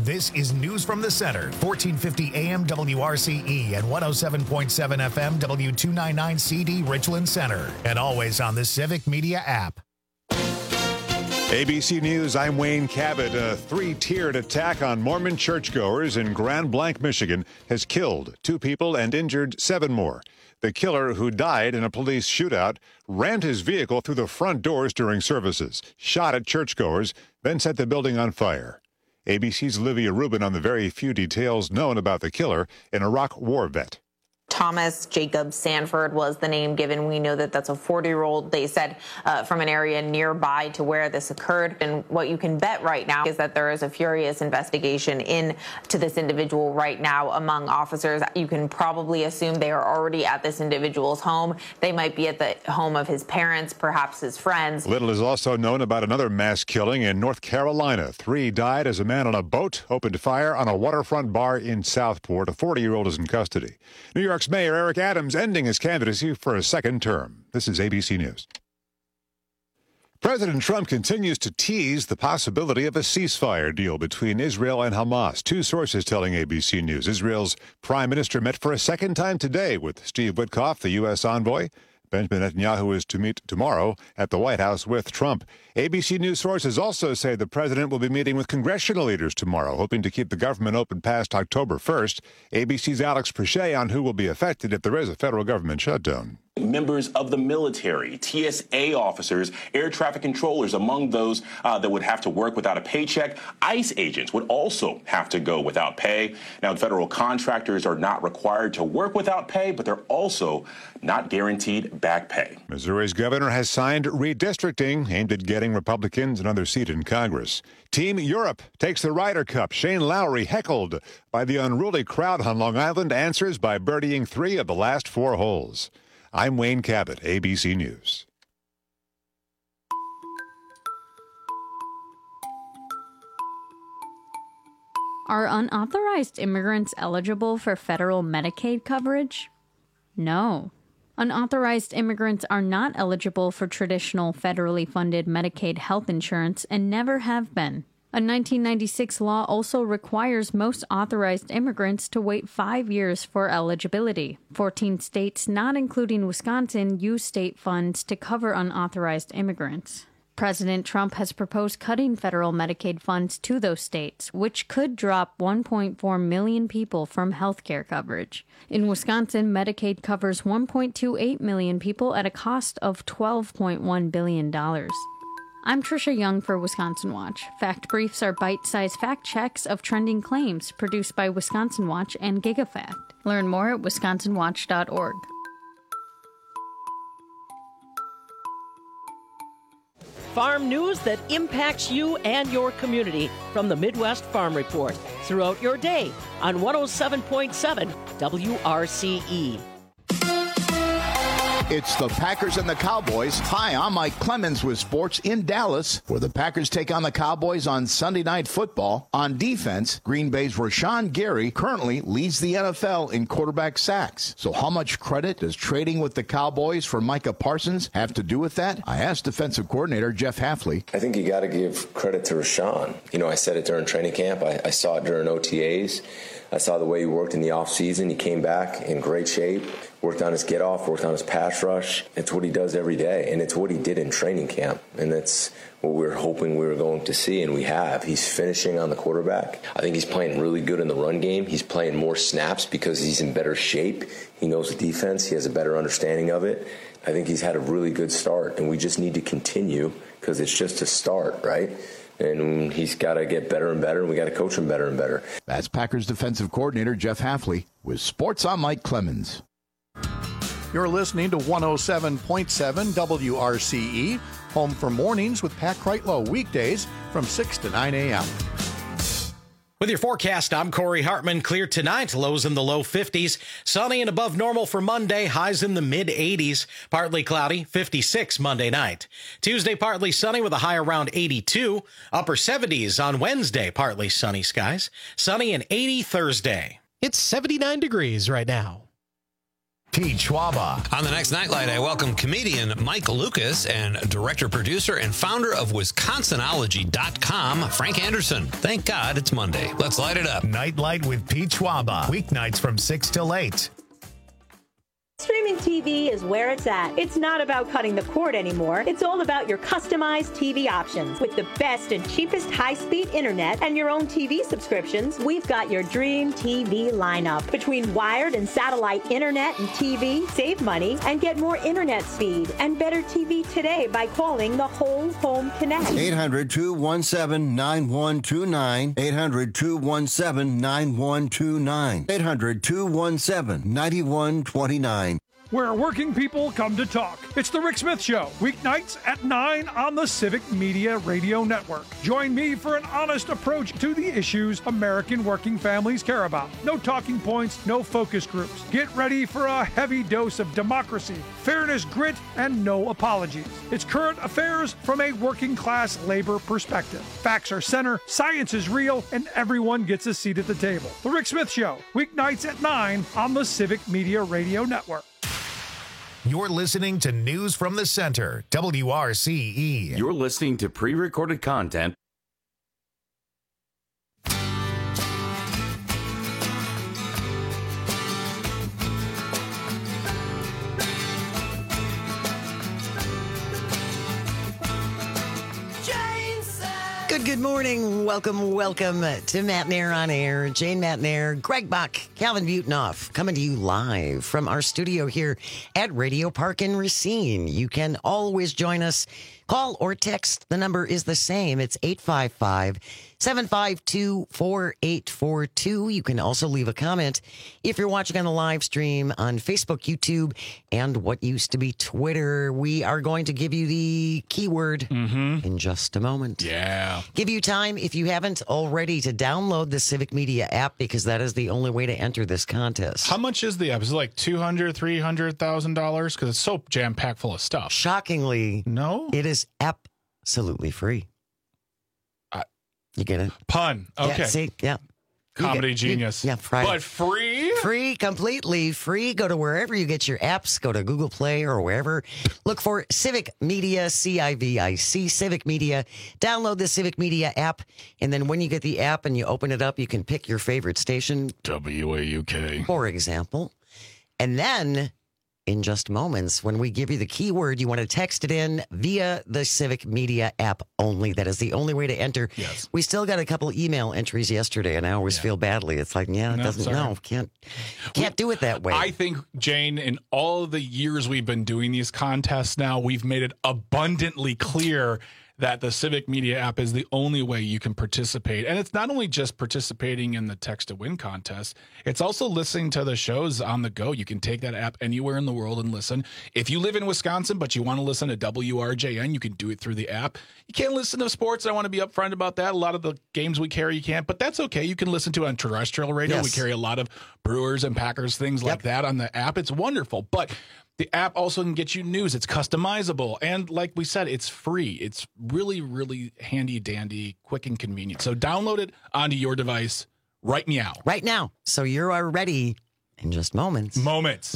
This is News from the Center, 1450 AM WRCE and 107.7 FM W299 CD Richland Center, and always on the Civic Media app. ABC News, I'm Wayne Cabot. A three-tiered attack on Mormon churchgoers in Grand Blanc, Michigan, has killed 2 people and injured 7 more. The killer, who died in a police shootout, rammed his vehicle through the front doors during services, shot at churchgoers, then set the building on fire. ABC's Olivia Rubin on the very few details known about the killer, an Iraq war vet. Thomas Jacob Sanford was the name given. We know that that's a 40-year-old, they said, from an area nearby to where this occurred. And what you can bet right now is that there is a furious investigation into this individual right now among officers. You can probably assume they are already at this individual's home. They might be at the home of his parents, perhaps his friends. Little is also known about another mass killing in North Carolina. 3 died as a man on a boat opened fire on a waterfront bar in Southport. A 40-year-old is in custody. New York's Mayor Eric Adams ending his candidacy for a second term. This is ABC News. President Trump continues to tease the possibility of a ceasefire deal between Israel and Hamas. 2 sources telling ABC News. Israel's prime minister met for a second time today with Steve Witkoff, the U.S. envoy. Benjamin Netanyahu is to meet tomorrow at the White House with Trump. ABC News sources also say the president will be meeting with congressional leaders tomorrow, hoping to keep the government open past October 1st. ABC's Alex Prechet on who will be affected if there is a federal government shutdown. Members of the military, TSA officers, air traffic controllers, among those that would have to work without a paycheck. ICE agents would also have to go without pay. Now, federal contractors are not required to work without pay, but they're also not guaranteed back pay. Missouri's governor has signed redistricting aimed at getting Republicans another seat in Congress. Team Europe takes the Ryder Cup. Shane Lowry, heckled by the unruly crowd on Long Island, answers by birdieing 3 of the last 4 holes. I'm Wayne Cabot, ABC News. Are unauthorized immigrants eligible for federal Medicaid coverage? No. Unauthorized immigrants are not eligible for traditional federally funded Medicaid health insurance and never have been. A 1996 law also requires most authorized immigrants to wait 5 years for eligibility. 14 states, not including Wisconsin, use state funds to cover unauthorized immigrants. President Trump has proposed cutting federal Medicaid funds to those states, which could drop 1.4 million people from health care coverage. In Wisconsin, Medicaid covers 1.28 million people at a cost of $12.1 billion. I'm Trisha Young for Wisconsin Watch. Fact Briefs are bite-sized fact checks of trending claims produced by Wisconsin Watch and GigaFact. Learn more at wisconsinwatch.org. Farm news that impacts you and your community from the Midwest Farm Report throughout your day on 107.7 WRCE. It's the Packers and the Cowboys. Hi, I'm Mike Clemens with sports in Dallas, where the Packers take on the Cowboys on Sunday Night Football. On defense, Green Bay's Rashawn Gary currently leads the NFL in quarterback sacks. So how much credit does trading with the Cowboys for Micah Parsons have to do with that? I asked defensive coordinator Jeff Hafley. I think you got to give credit to Rashawn. You know, I said it during training camp. I saw it during OTAs. I saw the way he worked in the offseason. He came back in great shape, worked on his get-off, worked on his pass rush. It's what he does every day, and it's what he did in training camp, and that's what we were hoping we were going to see, and we have. He's finishing on the quarterback. I think he's playing really good in the run game. He's playing more snaps because he's in better shape. He knows the defense. He has a better understanding of it. I think he's had a really good start, and we just need to continue because it's just a start, right? And he's got to get better and better, and we got to coach him better and better. That's Packers defensive coordinator Jeff Hafley with Sports. I'm Mike Clemens. You're listening to 107.7 WRCE, home for mornings with Pat Kreitlow, weekdays from 6 to 9 a.m. With your forecast, I'm Corey Hartman. Clear tonight, lows in the low 50s. Sunny and above normal for Monday, highs in the mid-80s. Partly cloudy, 56 Monday night. Tuesday, partly sunny with a high around 82. Upper 70s on Wednesday, partly sunny skies. Sunny and 80 Thursday. It's 79 degrees right now. Pete Schwaba. On the next Nightlight, I welcome comedian Mike Lucas and director, producer, and founder of Wisconsinology.com, Frank Anderson. Thank God it's Monday. Let's light it up. Nightlight with Pete Schwaba. Weeknights from 6 till 8. Streaming TV is where it's at. It's not about cutting the cord anymore. It's all about your customized TV options. With the best and cheapest high-speed internet and your own TV subscriptions, we've got your dream TV lineup. Between wired and satellite internet and TV, save money and get more internet speed and better TV today by calling the Whole Home Connect. 800-217-9129. 800-217-9129. 800-217-9129. Where working people come to talk. It's the Rick Smith Show, weeknights at 9 on the Civic Media Radio Network. Join me for an honest approach to the issues American working families care about. No talking points, no focus groups. Get ready for a heavy dose of democracy, fairness, grit, and no apologies. It's current affairs from a working class labor perspective. Facts are center, science is real, and everyone gets a seat at the table. The Rick Smith Show, weeknights at 9 on the Civic Media Radio Network. You're listening to News from the Center, WRCE. You're listening to pre-recorded content. Good morning. Welcome to Matt Nair on Air. Jane Matt Nair, Greg Buck, Calvin Butenoff, coming to you live from our studio here at Radio Park in Racine. You can always join us. Call or text. The number is the same. It's 855-752-4842. You can also leave a comment if you're watching on the live stream on Facebook, YouTube, and what used to be Twitter. We are going to give you the keyword in just a moment. Yeah. Give you time, if you haven't already, to download the Civic Media app, because that is the only way to enter this contest. How much is the app? Is it like $200,000, $300,000? Because it's so jam-packed full of stuff. Shockingly, no, it is absolutely free. You get it? Pun. Okay. Yeah, see? Yeah. Comedy genius. Friday. But free? Free, completely free. Go to wherever you get your apps. Go to Google Play or wherever. Look for Civic Media, CIVIC, Civic Media. Download the Civic Media app. And then when you get the app and you open it up, you can pick your favorite station. WAUK. For example. And then, in just moments, when we give you the keyword, you want to text it in via the Civic Media app only. That is the only way to enter. Yes. We still got a couple email entries yesterday, and I always feel badly. It's like, can't do it that way. I think, Jane, in all of the years we've been doing these contests now, we've made it abundantly clear that the Civic Media app is the only way you can participate. And it's not only just participating in the Text to Win contest, it's also listening to the shows on the go. You can take that app anywhere in the world and listen. If you live in Wisconsin, but you want to listen to WRJN, you can do it through the app. You can't listen to sports. I want to be upfront about that. A lot of the games we carry, you can't, but that's okay. You can listen to it on terrestrial radio. Yes. We carry a lot of Brewers and Packers, things like that on the app. It's wonderful. But the app also can get you news. It's customizable. And like we said, it's free. It's really, really handy dandy, quick and convenient. So download it onto your device right now. Right now. So you are ready in just moments. Moments.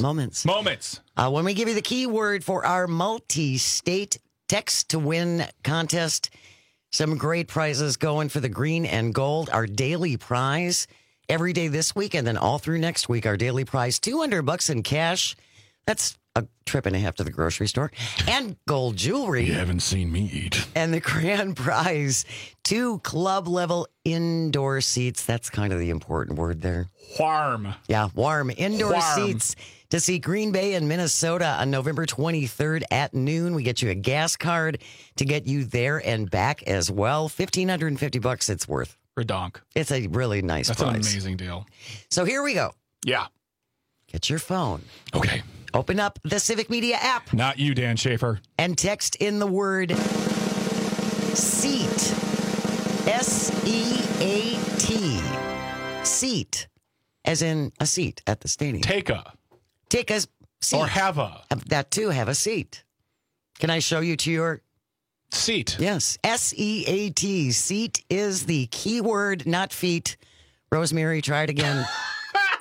When we give you the keyword for our multi-state Text to Win contest, some great prizes going for the green and gold. Our daily prize every day this week and then all through next week. Our daily prize, $200 in cash. That's a trip and a half to the grocery store, and gold jewelry. You haven't seen me eat. And the grand prize, 2 club-level indoor seats. That's kind of the important word there. Warm. Yeah, warm. Indoor seats to see Green Bay and Minnesota on November 23rd at noon. We get you a gas card to get you there and back as well. $1,550 it's worth. Redonk. It's a really nice prize. That's an amazing deal. So here we go. Yeah. Get your phone. Okay. Open up the Civic Media app. Not you, Dan Schaefer. And text in the word SEAT. SEAT. Seat. As in a seat at the stadium. Take a seat. Or have a. That too, have a seat. Can I show you to your seat? Yes. SEAT. Seat is the keyword, not feet. Rosemary, try it again.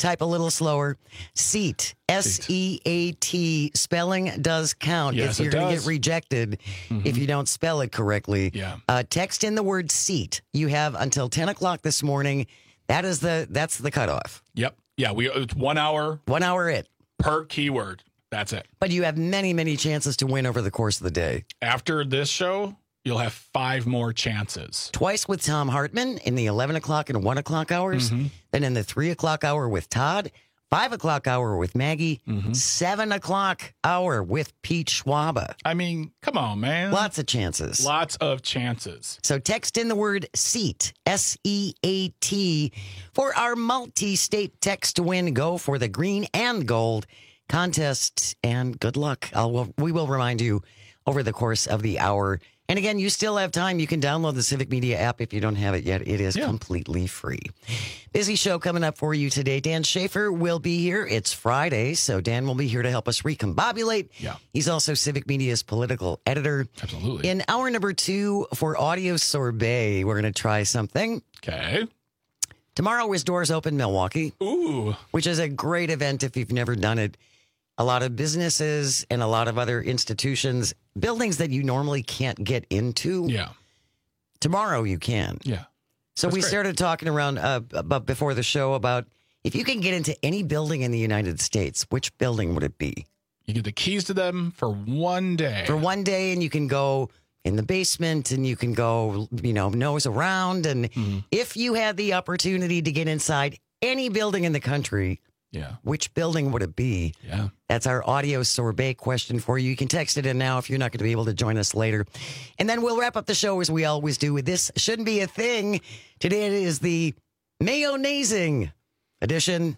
type a little slower. SEAT, S-E-A-T. Spelling does count. Yes, if you're going to does. get rejected if you don't spell it correctly. Yeah. Text in the word SEAT. You have until 10 o'clock this morning. That's the cutoff. Yep. Yeah, it's 1 hour. 1 hour it. Per keyword. That's it. But you have many, many chances to win over the course of the day. After this show, you'll have 5 more chances. Twice with Tom Hartman in the 11 o'clock and 1 o'clock hours. Then in the 3 o'clock hour with Todd. 5 o'clock hour with Maggie. 7 o'clock hour with Pete Schwaba. I mean, come on, man. Lots of chances. Lots of chances. So text in the word SEAT, S-E-A-T, for our multi-state text to win. Go for the green and gold contest, and good luck. We will remind you over the course of the hour. And again, you still have time. You can download the Civic Media app if you don't have it yet. It is completely free. Busy show coming up for you today. Dan Schaefer will be here. It's Friday, so Dan will be here to help us recombobulate. Yeah. He's also Civic Media's political editor. Absolutely. In hour number 2 for Audio Sorbet, we're going to try something. Okay. Tomorrow is Doors Open Milwaukee. Ooh. Which is a great event if you've never done it. A lot of businesses and a lot of other institutions, buildings that you normally can't get into. Yeah. Tomorrow you can. Yeah. So That's we great. started talking around before the show about if you can get into any building in the United States, which building would it be? You get the keys to them for one day. For one day, and you can go in the basement and you can go, nose around. And if you had the opportunity to get inside any building in the country, which building would it be? Yeah. That's our audio sorbet question for you. You can text it in now if you're not going to be able to join us later. And then we'll wrap up the show as we always do with This Shouldn't Be a Thing. Today it is the mayonnaising edition.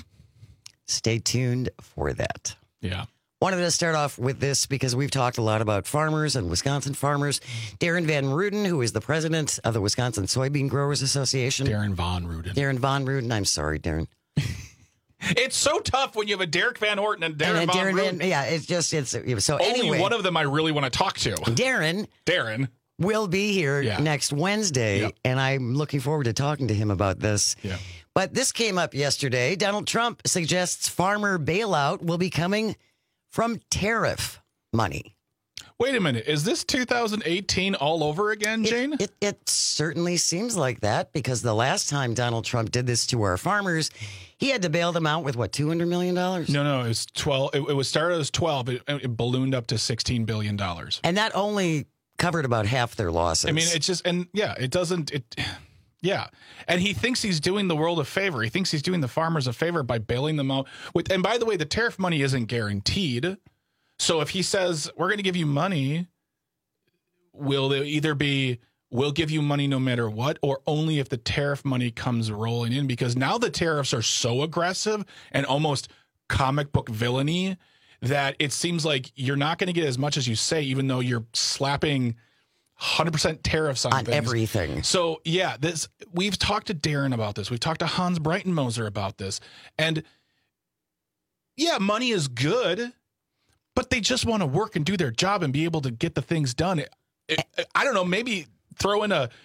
Stay tuned for that. Yeah. Wanted to start off with this because we've talked a lot about farmers and Wisconsin farmers. Darren Van Ruden, who is the president of the Wisconsin Soybean Growers Association. Darren Von Ruden. Darren Von Ruden. I'm sorry, Darren. It's so tough when you have a Derek Van Horton and Darren Von Ruden. So only anyway, one of them I really want to talk to. Darren will be here next Wednesday, and I'm looking forward to talking to him about this. Yeah. But this came up yesterday. Donald Trump suggests farmer bailout will be coming from tariff money. Wait a minute. Is this 2018 all over again, Jane? It certainly seems like that, because the last time Donald Trump did this to our farmers, he had to bail them out with, what, $200 million? No, it was 12. It was started as 12. It ballooned up to $16 billion. And that only covered about half their losses. I mean, it's just, and yeah, it doesn't, yeah. And he thinks he's doing the world a favor. He thinks he's doing the farmers a favor by bailing them out with, and by the way, the tariff money isn't guaranteed. So if he says, we're going to give you money, will it either be, we'll give you money no matter what, or only if the tariff money comes rolling in? Because now the tariffs are so aggressive and almost comic book villainy that it seems like you're not going to get as much as you say, even though you're slapping 100% tariffs on things. Everything. So yeah, we've talked to Darren about this. We've talked to Hans Breitenmoser about this. And yeah, money is good, but they just want to work and do their job and be able to get the things done. I don't know, maybe throw in a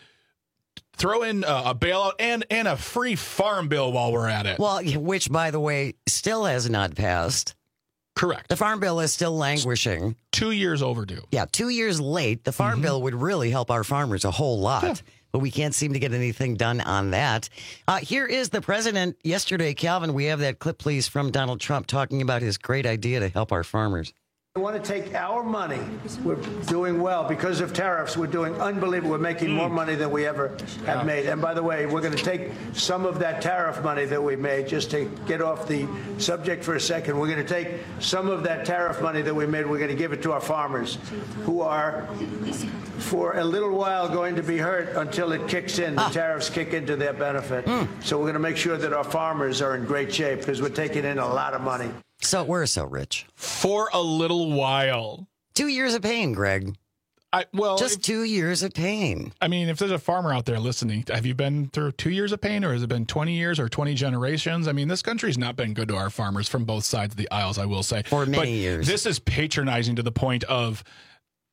bailout and a free farm bill while we're at it. Well, which, by the way, still has not passed. Correct. The farm bill is still languishing. 2 years overdue. Yeah, 2 years late. The farm bill would really help our farmers a whole lot. Yeah. But we can't seem to get anything done on that. Here is the president yesterday. Calvin, we have that clip, please, from Donald Trump talking about his great idea to help our farmers. We want to take our money. We're doing well because of tariffs. We're doing unbelievable. We're making more money than we ever have made. And by the way, we're going to take some of that tariff money that we made, just to get off the subject for a second. We're going to take some of that tariff money that we made. We're going to give it to our farmers, who are, for a little while, going to be hurt until it kicks in. The tariffs kick into their benefit. So we're going to make sure that our farmers are in great shape, because we're taking in a lot of money. So we're so rich. For a little while. 2 years of pain, Greg. Just 2 years of pain. I mean, if there's a farmer out there listening, have you been through 2 years of pain, or has it been 20 years or 20 generations? I mean, this country's not been good to our farmers from both sides of the aisles, I will say. For many years. This is patronizing to the point of,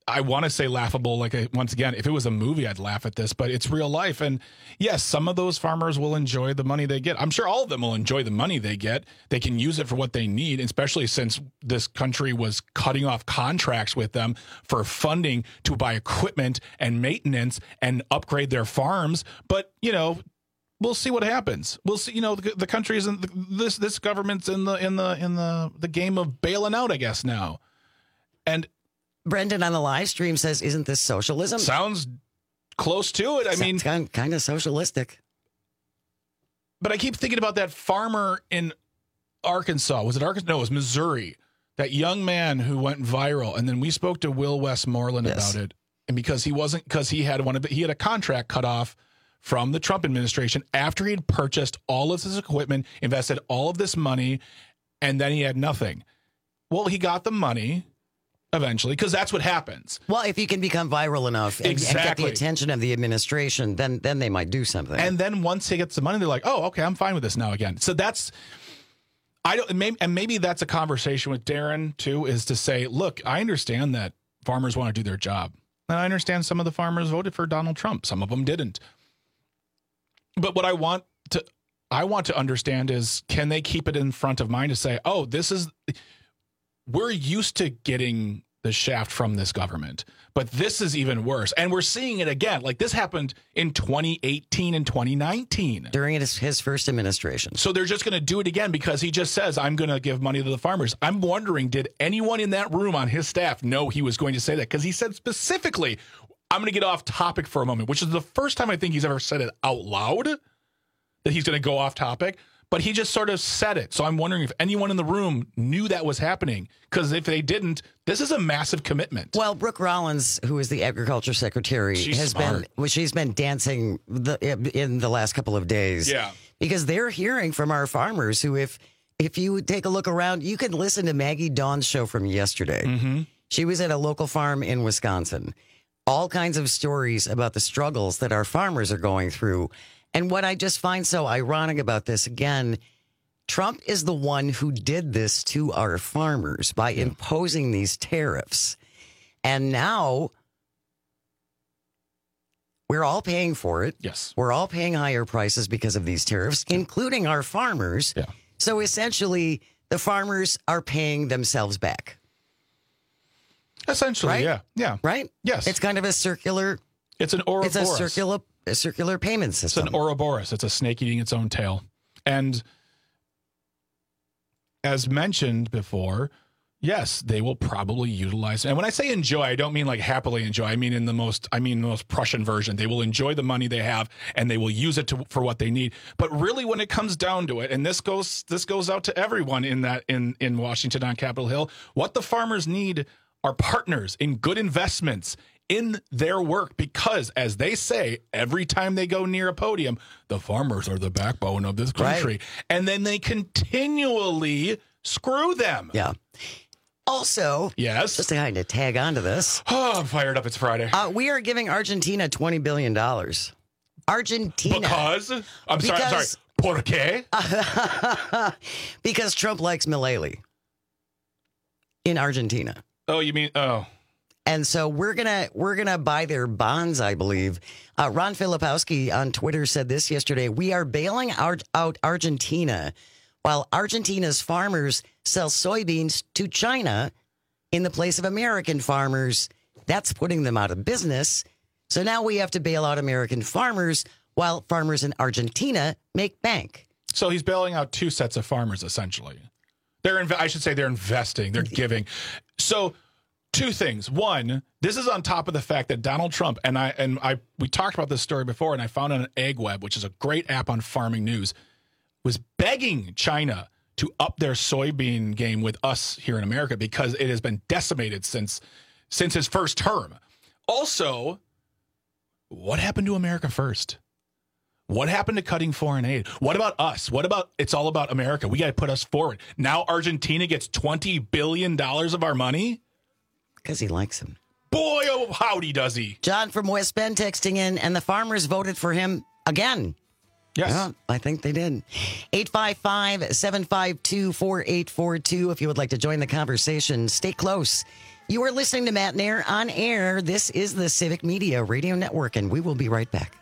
I want to say laughable. Once again, if it was a movie, I'd laugh at this, but it's real life. And yes, some of those farmers will enjoy the money they get. I'm sure all of them will enjoy the money they get. They can use it for what they need, especially since this country was cutting off contracts with them for funding to buy equipment and maintenance and upgrade their farms. But, we'll see what happens. We'll see. The country is this government's in the game of bailing out, I guess now. And Brendan on the live stream says, "Isn't this socialism?" Sounds close to it. I mean, kind of socialistic. But I keep thinking about that farmer in Arkansas. Was it Arkansas? No, it was Missouri. That young man who went viral, and then we spoke to Will Westmoreland about it. And because he had a contract cut off from the Trump administration after he'd purchased all of his equipment, invested all of this money, and then he had nothing. Well, he got the money eventually, because that's what happens. Well, if you can become viral enough and get the attention of the administration, then they might do something. And then once he gets the money, they're like, "Oh, okay, I'm fine with this now again." So maybe that's a conversation with Darren too, is to say, look, I understand that farmers want to do their job, and I understand some of the farmers voted for Donald Trump, some of them didn't. But what I want to understand is, can they keep it in front of mind to say, "Oh, we're used to getting the shaft from this government, but this is even worse." And we're seeing it again. Like, this happened in 2018 and 2019. During his first administration. So they're just going to do it again because he just says, "I'm going to give money to the farmers." I'm wondering, did anyone in that room on his staff know he was going to say that? Because he said specifically, I'm going to get off topic for a moment, which is the first time I think he's ever said it out loud, that he's going to go off topic. But he just sort of said it. So I'm wondering if anyone in the room knew that was happening. Because if they didn't, this is a massive commitment. Well, Brooke Rollins, who is the Agriculture Secretary, she's been dancing in the last couple of days. Yeah. Because they're hearing from our farmers who, if you take a look around, you can listen to Maggie Dawn's show from yesterday. Mm-hmm. She was at a local farm in Wisconsin. All kinds of stories about the struggles that our farmers are going through. And what I just find so ironic about this, again, Trump is the one who did this to our farmers by imposing these tariffs. And now we're all paying for it. Yes. We're all paying higher prices because of these tariffs, including our farmers. Yeah. So essentially, the farmers are paying themselves back. Essentially, right? Yeah. Right? Yes. It's kind of a circular... It's an Ouroboros. It's a circular payment system. It's an Ouroboros. It's a snake eating its own tail. And as mentioned before, yes, they will probably utilize. And when I say enjoy, I don't mean like happily enjoy. I mean the most Prussian version. They will enjoy the money they have, and they will use it for what they need. But really, when it comes down to it, and this goes out to everyone in Washington on Capitol Hill, what the farmers need are partners in good investments in their work, because, as they say, every time they go near a podium, the farmers are the backbone of this country. Right. And then they continually screw them. Yeah. Also, yes, just to kind of tag onto this. Oh, I'm fired up. It's Friday. We are giving Argentina $20 billion. Argentina. Because? I'm sorry. ¿Por qué? Because Trump likes Milei in Argentina. Oh, you mean, oh. And so we're gonna buy their bonds, I believe. Ron Filipowski on Twitter said this yesterday. We are bailing out Argentina while Argentina's farmers sell soybeans to China in the place of American farmers. That's putting them out of business. So now we have to bail out American farmers while farmers in Argentina make bank. So he's bailing out two sets of farmers, essentially. They're investing, they're giving. So two things. One, this is on top of the fact that Donald Trump we talked about this story before, and I found it on AgWeb, which is a great app on farming news, was begging China to up their soybean game with us here in America because it has been decimated since his first term. Also, what happened to America first? What happened to cutting foreign aid? What about us? What about it's all about America? We got to put us forward. Now Argentina gets $20 billion of our money? Because he likes him. Boy, oh, howdy does he. John from West Bend texting in, and the farmers voted for him again. Yes. Yeah, I think they did. 855-752-4842 if you would like to join the conversation. Stay close. You are listening to Matt Nair on air. This is the Civic Media Radio Network, and we will be right back.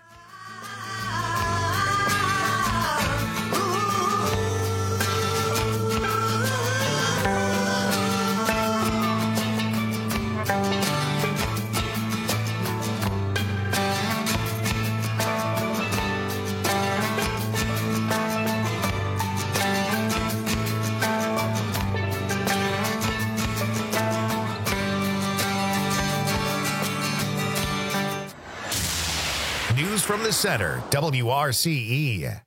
News from the center, WRCE.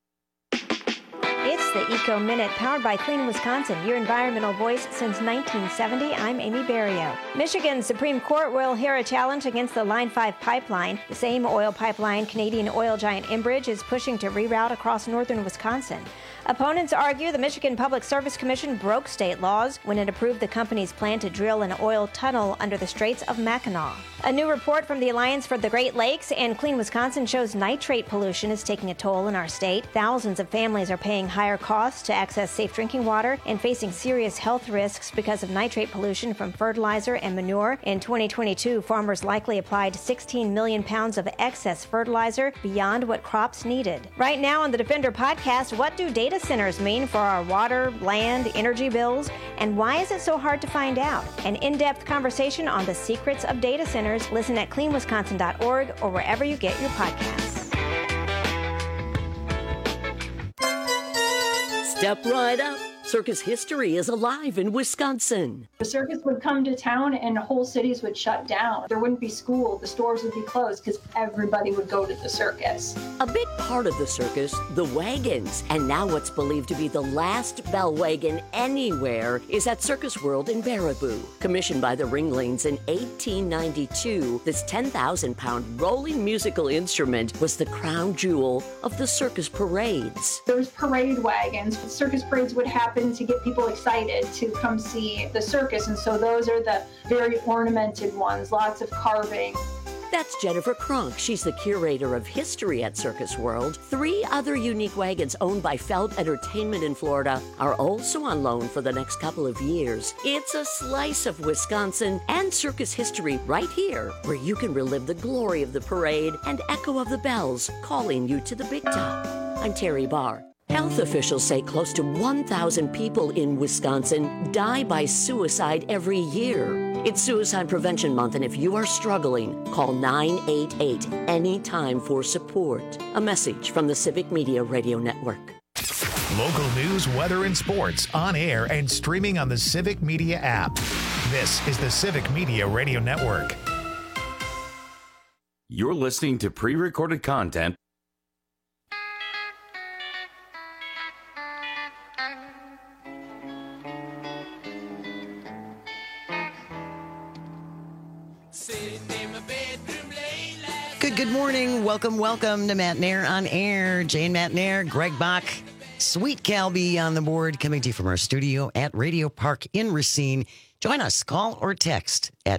It's the Eco Minute, powered by Clean Wisconsin, your environmental voice since 1970. I'm Amy Barrio. Michigan's Supreme Court will hear a challenge against the Line 5 pipeline. The same oil pipeline Canadian oil giant Enbridge is pushing to reroute across northern Wisconsin. Opponents argue the Michigan Public Service Commission broke state laws when it approved the company's plan to drill an oil tunnel under the Straits of Mackinac. A new report from the Alliance for the Great Lakes and Clean Wisconsin shows nitrate pollution is taking a toll in our state. Thousands of families are paying higher costs to access safe drinking water and facing serious health risks because of nitrate pollution from fertilizer and manure. In 2022, farmers likely applied 16 million pounds of excess fertilizer beyond what crops needed. Right now on the Defender podcast, what do data centers mean for our water, land, energy bills, and why is it so hard to find out? An in-depth conversation on the secrets of data centers. Listen at cleanwisconsin.org or wherever you get your podcasts. Step right up. Circus history is alive in Wisconsin. The circus would come to town and whole cities would shut down. There wouldn't be school, the stores would be closed because everybody would go to the circus. A big part of the circus, the wagons. And now what's believed to be the last bell wagon anywhere is at Circus World in Baraboo. Commissioned by the Ringlings in 1892, this 10,000-pound rolling musical instrument was the crown jewel of the circus parades. Those parade wagons, circus parades would happen to get people excited to come see the circus, and so those are the very ornamented ones, lots of carving. That's Jennifer Kronk. She's the curator of history at Circus World. 3 other unique wagons owned by Felt Entertainment in Florida are also on loan for the next couple of years. It's a slice of Wisconsin and circus history right here, where you can relive the glory of the parade and echo of the bells calling you to the big top. I'm Terry Barr. Health officials say close to 1,000 people in Wisconsin die by suicide every year. It's Suicide Prevention Month, and if you are struggling, call 988 anytime for support. A message from the Civic Media Radio Network. Local news, weather, and sports on air and streaming on the Civic Media app. This is the Civic Media Radio Network. You're listening to pre-recorded content. Good morning. Welcome to Matt Nair on air. Jane Matt Nair, Greg Bach, Sweet Calby on the board, coming to you from our studio at Radio Park in Racine. Join us, call or text at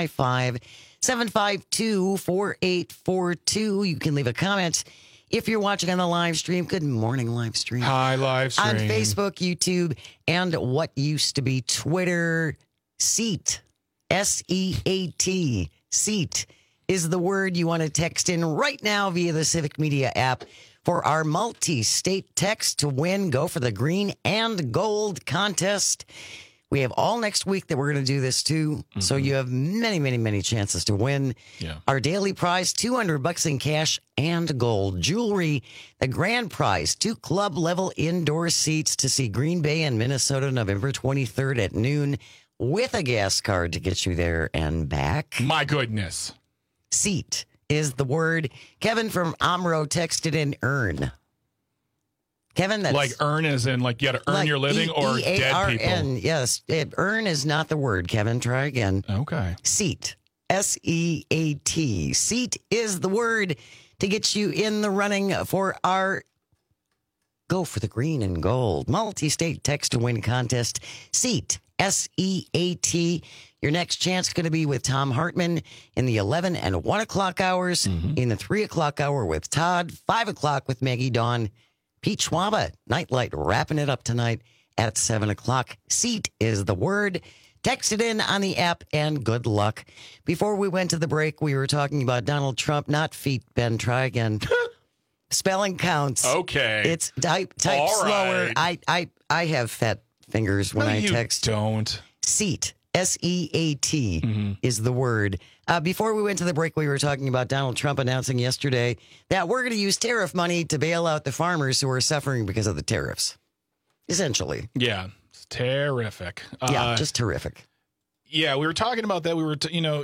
855-752-4842. You can leave a comment if you're watching on the live stream. Good morning, live stream. Hi, live stream. On Facebook, YouTube, and what used to be Twitter. SEAT, S-E-A-T, SEAT is the word you want to text in right now via the Civic Media app for our multi-state text to win. Go for the green and gold contest. We have all next week that we're going to do this too. So you have many chances to win. Yeah. Our daily prize, $200 in cash and gold. Jewelry, the grand prize, 2 club level indoor seats to see Green Bay and Minnesota November 23rd at noon with a gas card to get you there and back. My goodness. Seat is the word. Kevin from Omro texted in earn. Kevin, that's like earn as in like you got to earn your living or dead people. Yes, earn is not the word, Kevin. Try again. Okay. Seat, S-E-A-T. Seat is the word to get you in the running for our Go for the Green and Gold multi-state text to win contest. Seat, S-E-A-T. Your next chance is going to be with Tom Hartman in the 11 and 1 o'clock hours, in the 3 o'clock hour with Todd, 5 o'clock with Maggie Dawn, Pete Schwaba, Nightlight, wrapping it up tonight at 7 o'clock. Seat is the word. Text it in on the app, and good luck. Before we went to the break, we were talking about Donald Trump, not feet, Ben, try again. Spelling counts. Okay. It's type All slower. right. I have fat fingers when I text. Don't. Seat. SEAT is the word. Before we went to the break, we were talking about Donald Trump announcing yesterday that we're going to use tariff money to bail out the farmers who are suffering because of the tariffs. Essentially. Yeah. It's terrific. Yeah, just terrific. Yeah, we were talking about that. We were,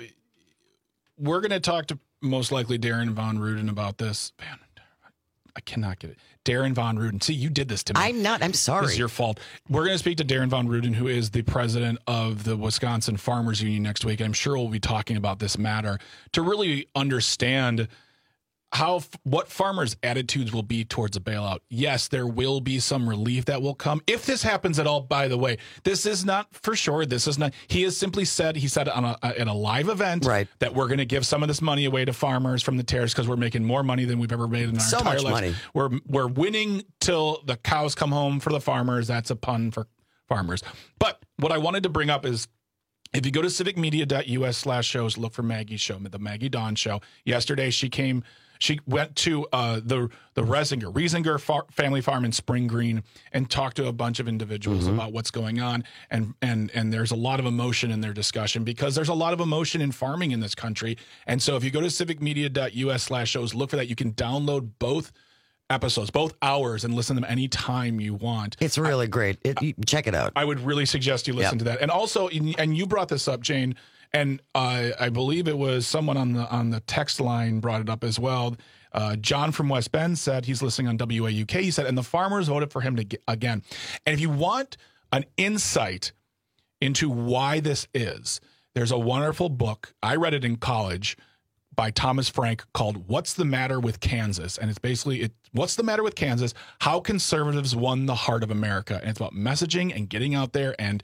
we're going to talk to most likely Darren Von Ruden about this. Man, I cannot get it. Darren Von Ruden. See, you did this to me. I'm sorry. This is your fault. We're going to speak to Darren Von Ruden, who is the president of the Wisconsin Farmers Union next week. I'm sure we'll be talking about this matter to really understand what farmers' attitudes will be towards a bailout. Yes, there will be some relief that will come. If this happens at all, by the way, this is not for sure. This is not. He has simply said, at a live event, that we're going to give some of this money away to farmers from the tariffs because we're making more money than we've ever made in our entire lives. We're winning till the cows come home for the farmers. That's a pun for farmers. But what I wanted to bring up is, if you go to civicmedia.us/shows, look for Maggie's show, the Maggie Dawn Show. Yesterday, she went to the Riesinger family farm in Spring Green and talked to a bunch of individuals about what's going on. And there's a lot of emotion in their discussion because there's a lot of emotion in farming in this country. And so if you go to civicmedia.us/shows, look for that. You can download both episodes, both hours, and listen to them anytime you want. It's really great. Check it out. I would really suggest you listen to that. And also, and you brought this up, Jane, and I believe it was someone on the text line brought it up as well. John from West Bend said he's listening on WAUK. He said, and the farmers voted for him again. And if you want an insight into why this is, there's a wonderful book. I read it in college by Thomas Frank called What's the Matter with Kansas? And it's basically, what's the matter with Kansas? How conservatives won the heart of America. And it's about messaging and getting out there and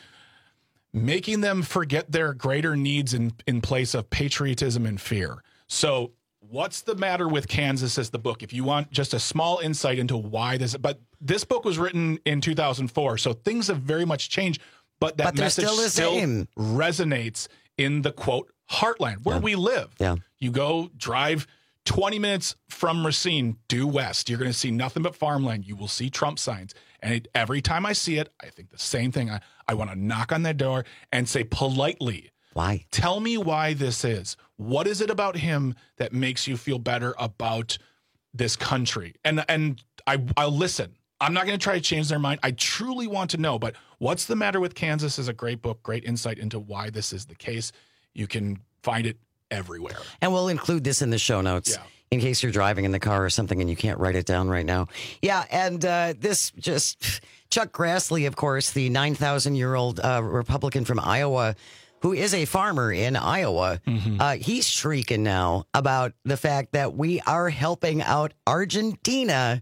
making them forget their greater needs in place of patriotism and fear. So What's the Matter with Kansas is the book. If you want just a small insight into why but this book was written in 2004. So things have very much changed, but that message still resonates in the quote, heartland, where we live. Yeah. You go drive 20 minutes from Racine due west. You're going to see nothing but farmland. You will see Trump signs. And every time I see it, I think the same thing. I want to knock on that door and say politely, why? Tell me why this is. What is it about him that makes you feel better about this country? And I'll listen. I'm not going to try to change their mind. I truly want to know. But What's the Matter with Kansas is a great book, great insight into why this is the case. You can find it everywhere. And we'll include this in the show notes in case you're driving in the car or something and you can't write it down right now. Yeah, and Chuck Grassley, of course, the 9,000-year-old Republican from Iowa, who is a farmer in Iowa, he's shrieking now about the fact that we are helping out Argentina.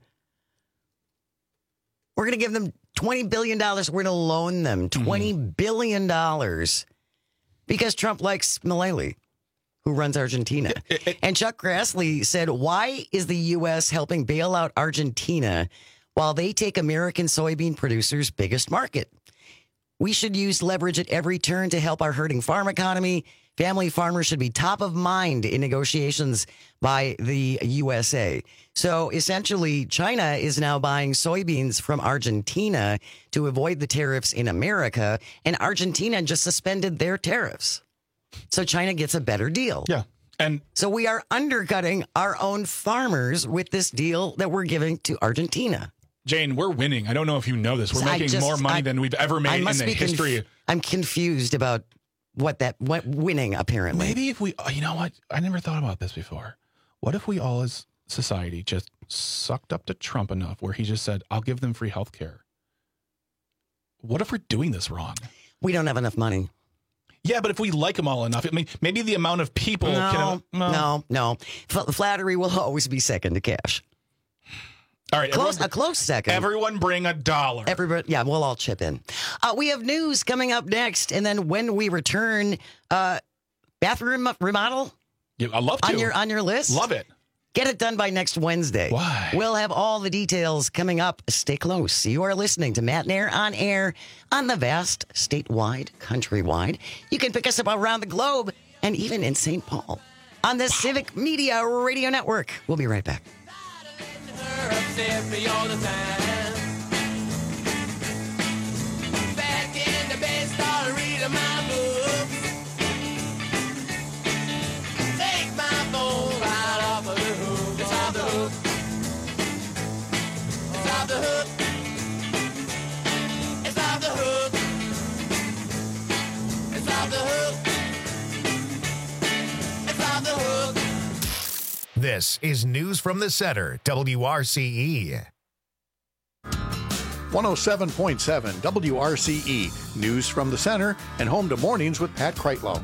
We're going to give them $20 billion. We're going to loan them $20 billion because Trump likes Milei, who runs Argentina. And Chuck Grassley said, why is the U.S. helping bail out Argentina while they take American soybean producers' biggest market? We should use leverage at every turn to help our hurting farm economy. Family farmers should be top of mind in negotiations by the USA. So essentially, China is now buying soybeans from Argentina to avoid the tariffs in America, and Argentina just suspended their tariffs. So China gets a better deal. Yeah. And so we are undercutting our own farmers with this deal that we're giving to Argentina. Jane, we're winning. I don't know if you know this. We're making more money than we've ever made in the history. I'm confused about what winning, apparently. Maybe if we, you know what? I never thought about this before. What if we all as society just sucked up to Trump enough where he just said, I'll give them free health care? What if we're doing this wrong? We don't have enough money. Yeah, but if we like them all enough, I mean, maybe the amount of people No. Flattery will always be second to cash. All right. A close second. Everyone bring $1. Everybody, yeah, we'll all chip in. We have news coming up next, and then when we return, bathroom remodel. Yeah, I love to. On your list. Love it. Get it done by next Wednesday. Why? We'll have all the details coming up. Stay close. You are listening to Matt Nair on air on the vast, statewide, countrywide. You can pick us up around the globe and even in St. Paul on the Civic Media Radio Network. We'll be right back. This is News from the Center, WRCE. 107.7 WRCE, News from the Center, and home to mornings with Pat Kreitlow.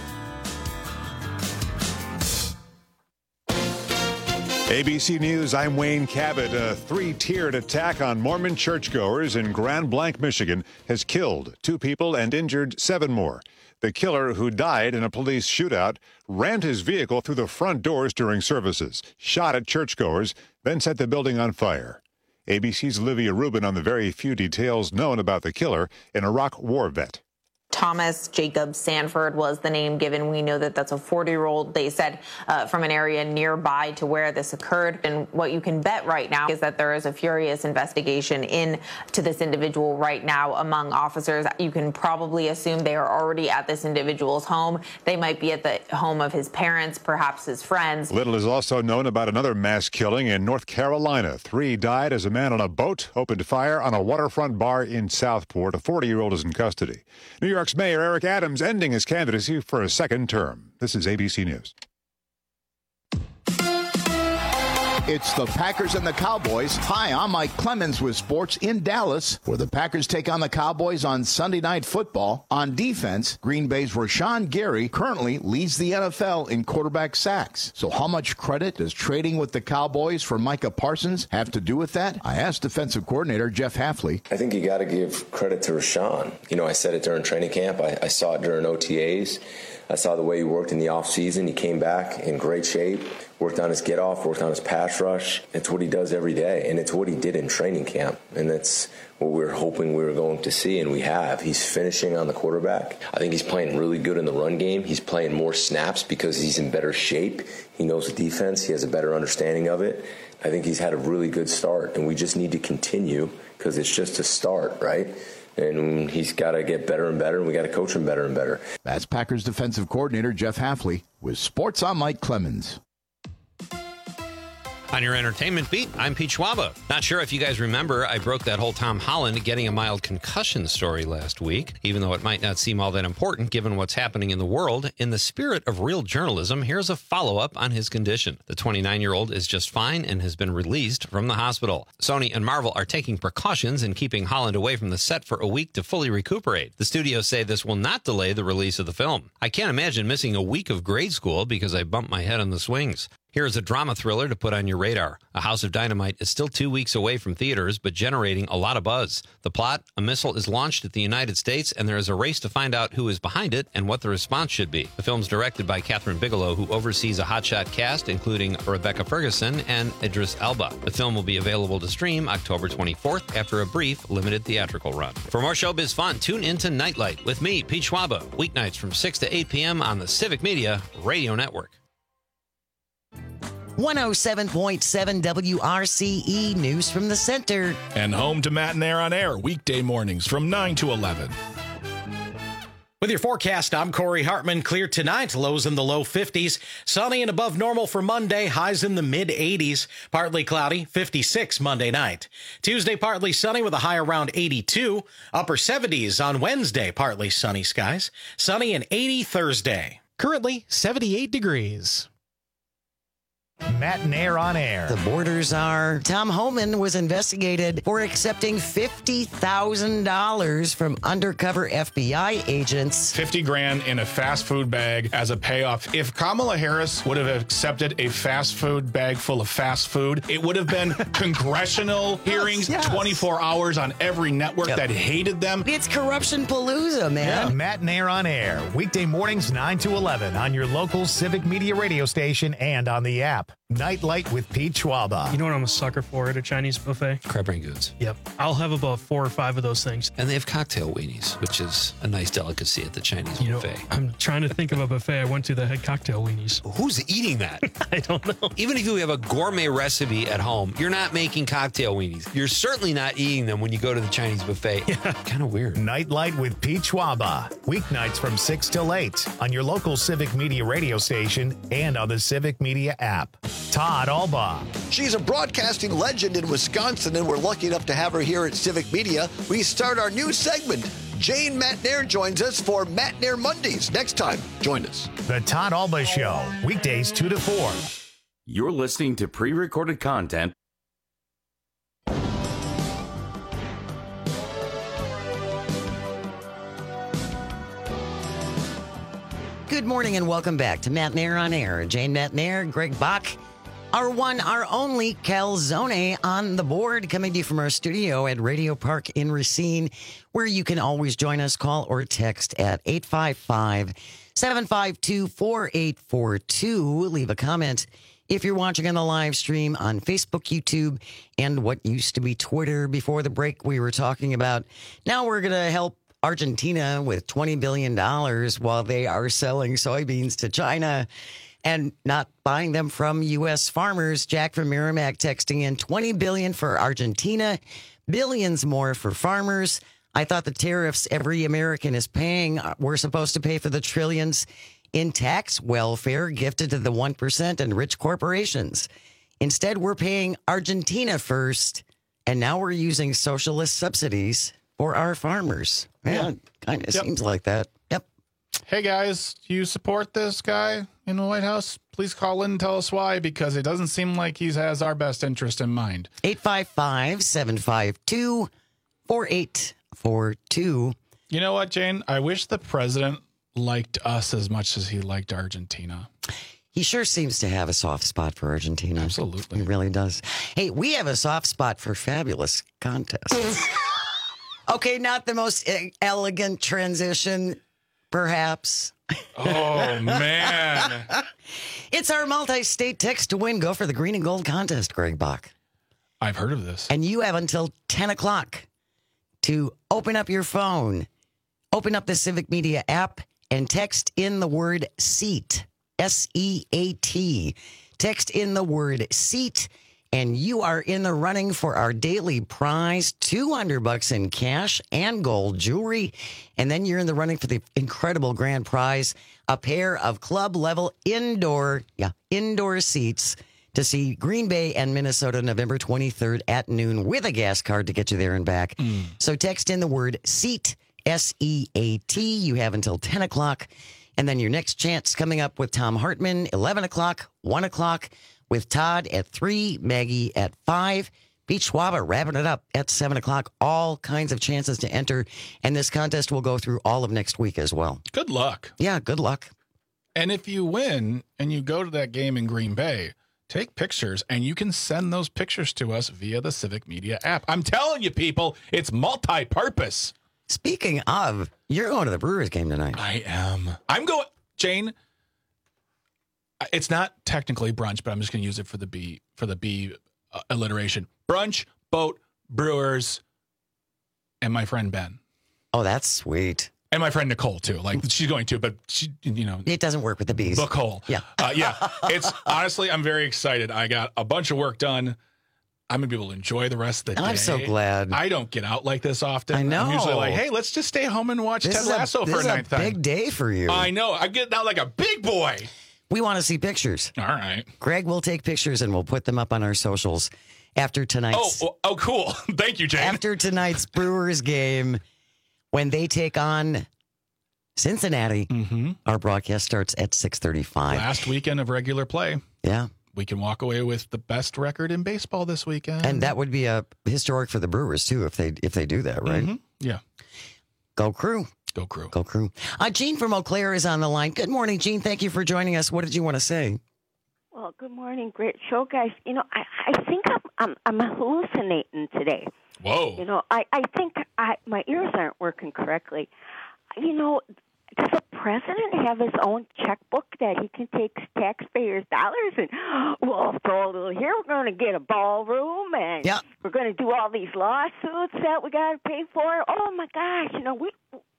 ABC News, I'm Wayne Cabot. A three-tiered attack on Mormon churchgoers in Grand Blanc, Michigan, has killed 2 people and injured 7 more. The killer, who died in a police shootout, rammed his vehicle through the front doors during services, shot at churchgoers, then set the building on fire. ABC's Olivia Rubin on the very few details known about the killer, an Iraq war vet. Thomas Jacob Sanford was the name given. We know that that's a 40-year-old, they said, from an area nearby to where this occurred. And what you can bet right now is that there is a furious investigation into this individual right now among officers. You can probably assume they are already at this individual's home. They might be at the home of his parents, perhaps his friends. Little is also known about another mass killing in North Carolina. 3 died as a man on a boat opened fire on a waterfront bar in Southport. A 40-year-old is in custody. New York's Mayor Eric Adams ending his candidacy for a second term. This is ABC News. It's the Packers and the Cowboys. Hi, I'm Mike Clemens with sports in Dallas, where the Packers take on the Cowboys on Sunday Night Football. On defense, Green Bay's Rashawn Gary currently leads the NFL in quarterback sacks. So how much credit does trading with the Cowboys for Micah Parsons have to do with that? I asked defensive coordinator Jeff Hafley. I think you got to give credit to Rashawn. You know, I said it during training camp. I saw it during OTAs. I saw the way he worked in the offseason. He came back in great shape, worked on his get-off, worked on his pass rush. It's what he does every day, and it's what he did in training camp. And that's what we were hoping we were going to see, and we have. He's finishing on the quarterback. I think he's playing really good in the run game. He's playing more snaps because he's in better shape. He knows the defense. He has a better understanding of it. I think he's had a really good start, and we just need to continue because it's just a start, right? And he's got to get better and better, and we got to coach him better and better. That's Packers defensive coordinator Jeff Hafley with Sports on Mike Clemens. On your entertainment beat, I'm Pete Schwaba. Not sure if you guys remember, I broke that whole Tom Holland getting a mild concussion story last week, even though it might not seem all that important given what's happening in the world. In the spirit of real journalism, here's a follow-up on his condition. The 29-year-old is just fine and has been released from the hospital. Sony and Marvel are taking precautions in keeping Holland away from the set for a week to fully recuperate. The studios say this will not delay the release of the film. I can't imagine missing a week of grade school because I bumped my head on the swings. Here's a drama thriller to put on your radar. A House of Dynamite is still 2 weeks away from theaters, but generating a lot of buzz. The plot, a missile is launched at the United States, and there is a race to find out who is behind it and what the response should be. The film's directed by Catherine Bigelow, who oversees a hotshot cast, including Rebecca Ferguson and Idris Elba. The film will be available to stream October 24th after a brief, limited theatrical run. For more showbiz fun, tune into Nightlight with me, Pete Schwaba, weeknights from 6 to 8 p.m. on the Civic Media Radio Network. 107.7 WRCE, News from the Center. And home to Matt Nair on air, weekday mornings from 9 to 11. With your forecast, I'm Corey Hartman. Clear tonight, lows in the low 50s. Sunny and above normal for Monday, highs in the mid-80s. Partly cloudy, 56 Monday night. Tuesday, partly sunny with a high around 82. Upper 70s on Wednesday, partly sunny skies. Sunny and 80 Thursday. Currently, 78 degrees. Matt Nair on air. The borders are. Tom Homan was investigated for accepting $50,000 from undercover FBI agents. $50,000 in a fast food bag as a payoff. If Kamala Harris would have accepted a fast food bag full of fast food, it would have been congressional hearings, 24 hours on every network that hated them. It's corruption palooza, man. Yeah. Matt Nair on air. Weekday mornings 9 to 11 on your local Civic Media radio station and on the app. Nightlight with Pete Schwaba. You know what I'm a sucker for at a Chinese buffet? Crab rangoons. Yep. I'll have about 4 or 5 of those things. And they have cocktail weenies, which is a nice delicacy at the Chinese buffet. I'm trying to think of a buffet I went to that had cocktail weenies. Who's eating that? I don't know. Even if you have a gourmet recipe at home, you're not making cocktail weenies. You're certainly not eating them when you go to the Chinese buffet. Yeah. Kind of weird. Nightlight with Pete Schwaba. Weeknights from 6 till 8 on your local Civic Media radio station and on the Civic Media app. Todd Albaugh. She's a broadcasting legend in Wisconsin, and we're lucky enough to have her here at Civic Media. We start our new segment. Jane Matt Nair joins us for Matt Nair Mondays. Next time, join us. The Todd Albaugh Show, weekdays 2 to 4. You're listening to pre-recorded content. Good morning and welcome back to Matt Nair on Air. Jane Matt Nair, Greg Bach, our one, our only Calzone on the board, coming to you from our studio at Radio Park in Racine, where you can always join us, call or text at 855-752-4842. Leave a comment if you're watching on the live stream on Facebook, YouTube, and what used to be Twitter. Before the break, we were talking about now we're going to help Argentina with $20 billion while they are selling soybeans to China and not buying them from U.S. farmers. Jack from Merrimack texting in $20 billion for Argentina, billions more for farmers. I thought the tariffs every American is paying were supposed to pay for the trillions in tax welfare gifted to the 1% and rich corporations. Instead, we're paying Argentina first, and now we're using socialist subsidies for our farmers. Yeah, kind of seems like that. Yep. Hey, guys, do you support this guy in the White House? Please call in and tell us why, because it doesn't seem like he has our best interest in mind. 855-752-4842. You know what, Jane? I wish the president liked us as much as he liked Argentina. He sure seems to have a soft spot for Argentina. Absolutely. He really does. Hey, we have a soft spot for fabulous contests. Okay, not the most elegant transition, perhaps. Oh, man. It's our multi-state text to win. Go for the green and gold contest, Greg Bach. I've heard of this. And you have until 10 o'clock to open up your phone, open up the Civic Media app, and text in the word SEAT, S-E-A-T. Text in the word SEAT, and you are in the running for our daily prize, $200 in cash and gold jewelry. And then you're in the running for the incredible grand prize, a pair of club-level indoor seats to see Green Bay and Minnesota November 23rd at noon with a gas card to get you there and back. So text in the word SEAT, S-E-A-T. You have until 10 o'clock. And then your next chance coming up with Tom Hartman, 11 o'clock, 1 o'clock, with Todd at 3, Maggie at 5, Pete Schwaba wrapping it up at 7 o'clock. All kinds of chances to enter. And this contest will go through all of next week as well. Good luck. Yeah, good luck. And if you win and you go to that game in Green Bay, take pictures, and you can send those pictures to us via the Civic Media app. I'm telling you, people, it's multi-purpose. Speaking of, you're going to the Brewers game tonight. I am. I'm going, Jane. It's not technically brunch, but I'm just going to use it for the B alliteration. Brunch, boat, Brewers, and my friend Ben. Oh, that's sweet. And my friend Nicole too. Like she's going to, but she, it doesn't work with the bees. Book hole. Yeah, yeah. It's honestly, I'm very excited. I got a bunch of work done. I'm gonna be able to enjoy the rest of the day. I'm so glad. I don't get out like this often. I know. I'm usually like, hey, let's just stay home and watch Ted Lasso for a ninth time. This is a big day for you. I know. I'm getting out like a big boy. We want to see pictures. All right. Greg will take pictures and we'll put them up on our socials after tonight's. Oh, cool. Thank you, Jane. After tonight's Brewers game, when they take on Cincinnati, our broadcast starts at 6:35. Last weekend of regular play. Yeah. we can walk away with the best record in baseball this weekend. And that would be a historic for the Brewers, too, if they do that, right? Mm-hmm. Yeah. Go Crew. Go Crew. Go Crew. Gene from Eau Claire is on the line. Good morning, Gene. Thank you for joining us. What did you want to say? Well, good morning. Great show, guys. You know, I think I'm hallucinating today. Whoa. You know, I think my ears aren't working correctly. You know, does the president have his own checkbook that he can take taxpayers' dollars and we'll throw a little here? We're going to get a ballroom and we're going to do all these lawsuits that we got to pay for. Oh my gosh! You know, we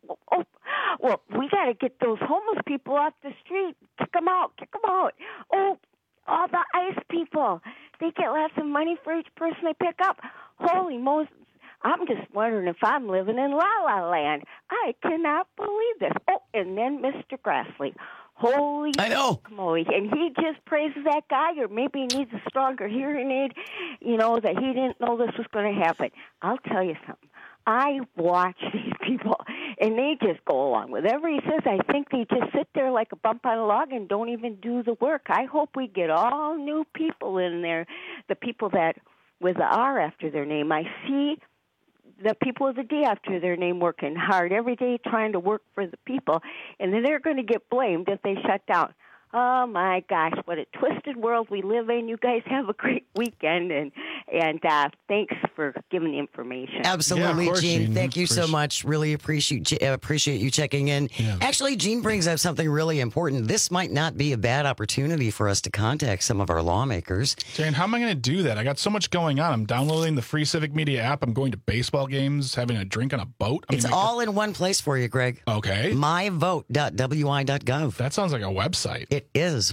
got to get those homeless people off the street. Kick them out. Kick them out. Oh, all the ICE people. They get lots of money for each person they pick up. Holy Moses. I'm just wondering if I'm living in La La Land. I cannot believe this. Oh, and then Mr. Grassley. Holy moly. And he just praises that guy, or maybe he needs a stronger hearing aid, you know, that he didn't know this was going to happen. I'll tell you something. I watch these people, and they just go along with whatever he says. I think they just sit there like a bump on a log and don't even do the work. I hope we get all new people in there, the people that with the R after their name. I see the people with the D after their name working hard every day trying to work for the people, and then they're going to get blamed if they shut down. Oh, my gosh, what a twisted world we live in. You guys have a great weekend, and thanks for giving the information. Absolutely, Gene. Thank you so much. Really appreciate you checking in. Yeah. Actually, Gene brings up something really important. This might not be a bad opportunity for us to contact some of our lawmakers. Jane, how am I going to do that? I got so much going on. I'm downloading the free Civic Media app. I'm going to baseball games, having a drink on a boat. It's all in one place for you, Greg. Okay. myvote.wi.gov. That sounds like a website. It is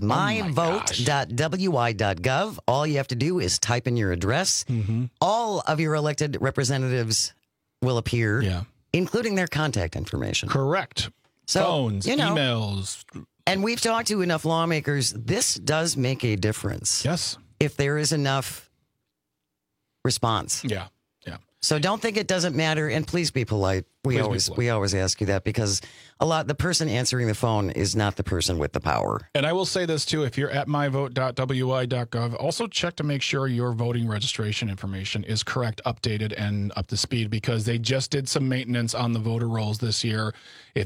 myvote.wi.gov. All you have to do is type in your address. Mm-hmm. All of your elected representatives will appear, including their contact information. Correct. So, phones, emails. And we've talked to enough lawmakers. This does make a difference. Yes. If there is enough response. Yeah. So don't think it doesn't matter, and please be polite. We always ask you that because the person answering the phone is not the person with the power. And I will say this too: if you're at myvote.wi.gov, also check to make sure your voting registration information is correct, updated, and up to speed because they just did some maintenance on the voter rolls this year.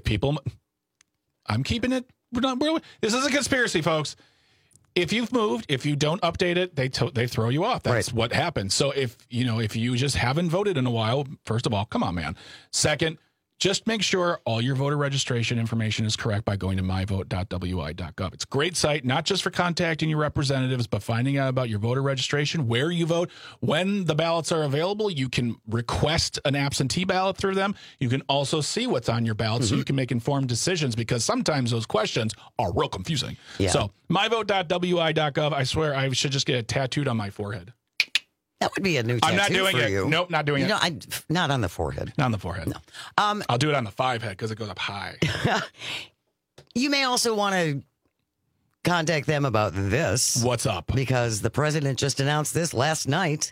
I'm keeping it. This is a conspiracy, folks. If you've moved, if you don't update it, they throw you off. That's what happens. So if you just haven't voted in a while, first of all, come on, man. Second, just make sure all your voter registration information is correct by going to myvote.wi.gov. It's a great site, not just for contacting your representatives, but finding out about your voter registration, where you vote, when the ballots are available. You can request an absentee ballot through them. You can also see what's on your ballot so you can make informed decisions because sometimes those questions are real confusing. Yeah. So myvote.wi.gov, I swear I should just get it tattooed on my forehead. That would be a new tattoo. I'm not doing for it. you. Nope, not doing it. Not on the forehead. Not on the forehead. No. I'll do it on the 5 head because it goes up high. You may also want to contact them about this. What's up? Because the president just announced this last night.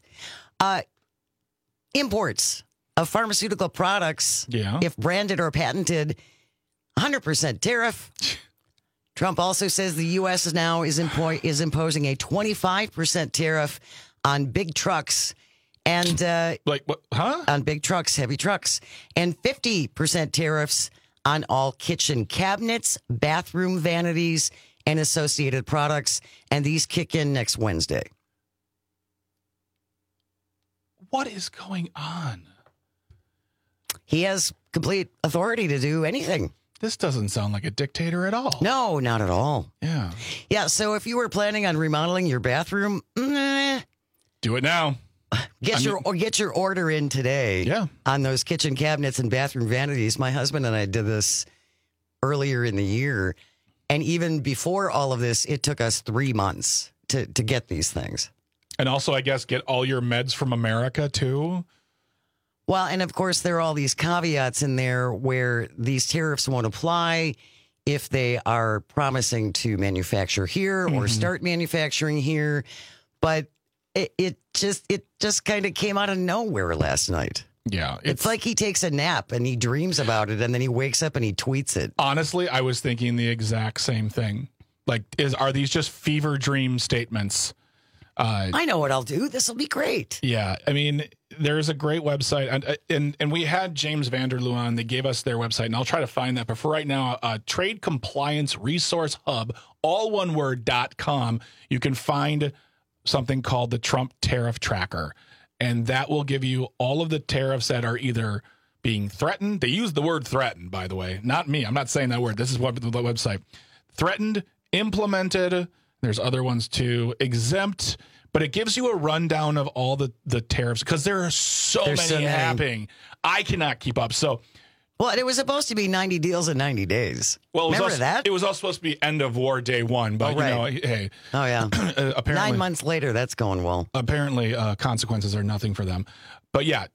Imports of pharmaceutical products, if branded or patented, 100% tariff. Trump also says the U.S. now is imposing a 25% tariff on big trucks and on big trucks, heavy trucks, and 50% tariffs on all kitchen cabinets, bathroom vanities, and associated products. And these kick in next Wednesday. What is going on? He has complete authority to do anything. This doesn't sound like a dictator at all. No, not at all. Yeah. Yeah, so if you were planning on remodeling your bathroom, do it now. Get your order in today on those kitchen cabinets and bathroom vanities. My husband and I did this earlier in the year. And even before all of this, it took us 3 months to get these things. And also, I guess, get all your meds from America, too? Well, and of course, there are all these caveats in there where these tariffs won't apply if they are promising to manufacture here or start manufacturing here. But it just kind of came out of nowhere last night. Yeah. It's like he takes a nap and he dreams about it and then he wakes up and he tweets it. Honestly, I was thinking the exact same thing. Like, are these just fever dream statements? I know what I'll do. This will be great. Yeah. I mean, there's a great website. And we had James Vanderloo on. They gave us their website, and I'll try to find that. But for right now, Trade Compliance Resource Hub, all one word, .com. You can find something called the Trump Tariff Tracker. And that will give you all of the tariffs that are either being threatened. They use the word threatened, by the way. Not me. I'm not saying that word. This is what the website. Threatened, implemented. There's other ones too. Exempt. But it gives you a rundown of all the tariffs because there are so many happening. I cannot keep up. So, well, it was supposed to be 90 deals in 90 days. Well, remember that? It was also supposed to be end of war day one. But, hey. Oh, yeah. Apparently, 9 months later, that's going well. Apparently, consequences are nothing for them. But yeah,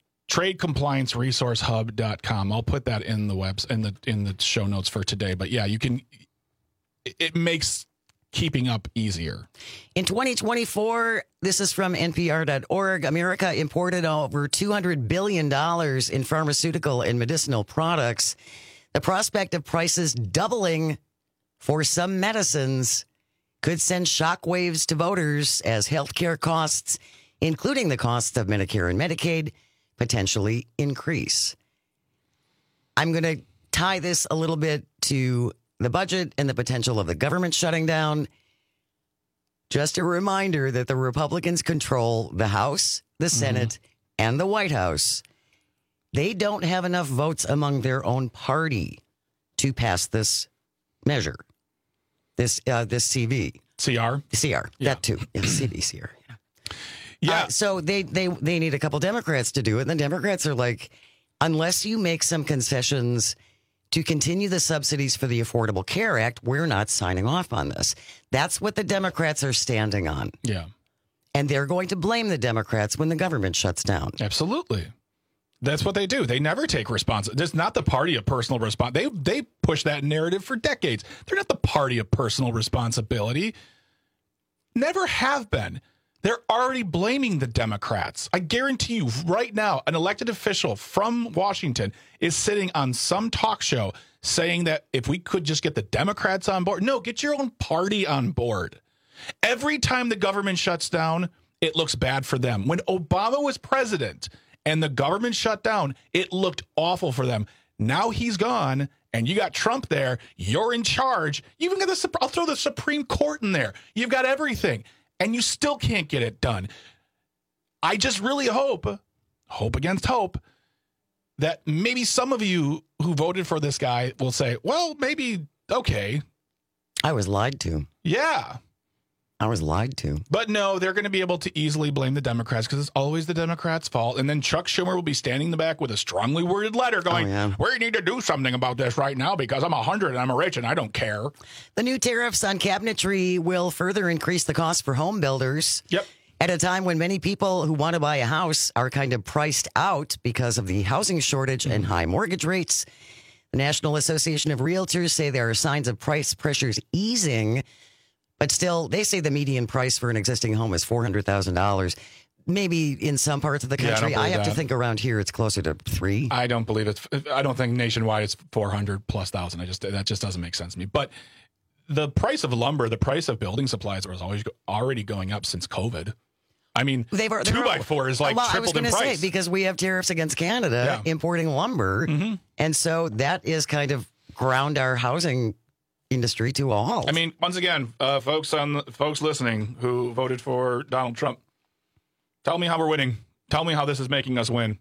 TradeComplianceResourceHub.com. I'll put that in the in the show notes for today. But yeah, you can. It makes keeping up easier. In 2024, this is from NPR.org, America imported over $200 billion in pharmaceutical and medicinal products. The prospect of prices doubling for some medicines could send shockwaves to voters as healthcare costs, including the costs of Medicare and Medicaid, potentially increase. I'm going to tie this a little bit to the budget and the potential of the government shutting down. Just a reminder that the Republicans control the House, the Senate, and the White House. They don't have enough votes among their own party to pass this measure, this CV. CR? CR, that too. Yeah, CR. Yeah. So they need a couple Democrats to do it. And the Democrats are like, unless you make some concessions to continue the subsidies for the Affordable Care Act, we're not signing off on this. That's what the Democrats are standing on. Yeah. And they're going to blame the Democrats when the government shuts down. Absolutely. That's what they do. They never take responsibility. It's not the party of personal responsibility. They push that narrative for decades. They're not the party of personal responsibility. Never have been. They're already blaming the Democrats. I guarantee you right now, an elected official from Washington is sitting on some talk show saying that if we could just get the Democrats on board. No, get your own party on board. Every time the government shuts down, it looks bad for them. When Obama was president and the government shut down, it looked awful for them. Now he's gone and you got Trump there. You're in charge. You even got I'll throw the Supreme Court in there. You've got everything. And you still can't get it done. I just really hope against hope, that maybe some of you who voted for this guy will say, well, maybe, okay. I was lied to. Yeah. I was lied to. But no, they're going to be able to easily blame the Democrats because it's always the Democrats' fault. And then Chuck Schumer will be standing in the back with a strongly worded letter going, we need to do something about this right now because I'm 100 and I'm rich and I don't care. The new tariffs on cabinetry will further increase the cost for home builders. Yep. At a time when many people who want to buy a house are kind of priced out because of the housing shortage and high mortgage rates. The National Association of Realtors say there are signs of price pressures easing. But still, they say the median price for an existing home is $400,000. Maybe in some parts of the country. Yeah, I have to think around here it's closer to $3. I don't believe it. I don't think nationwide it's 400 plus thousand. That just doesn't make sense to me. But the price of lumber, the price of building supplies was already going up since COVID. I mean, 2x4 is like tripled in price. I was going to say, because we have tariffs against Canada importing lumber. Mm-hmm. And so that is kind of ground our housing industry to a halt. I mean, once again, folks listening who voted for Donald Trump, tell me how we're winning. Tell me how this is making us win.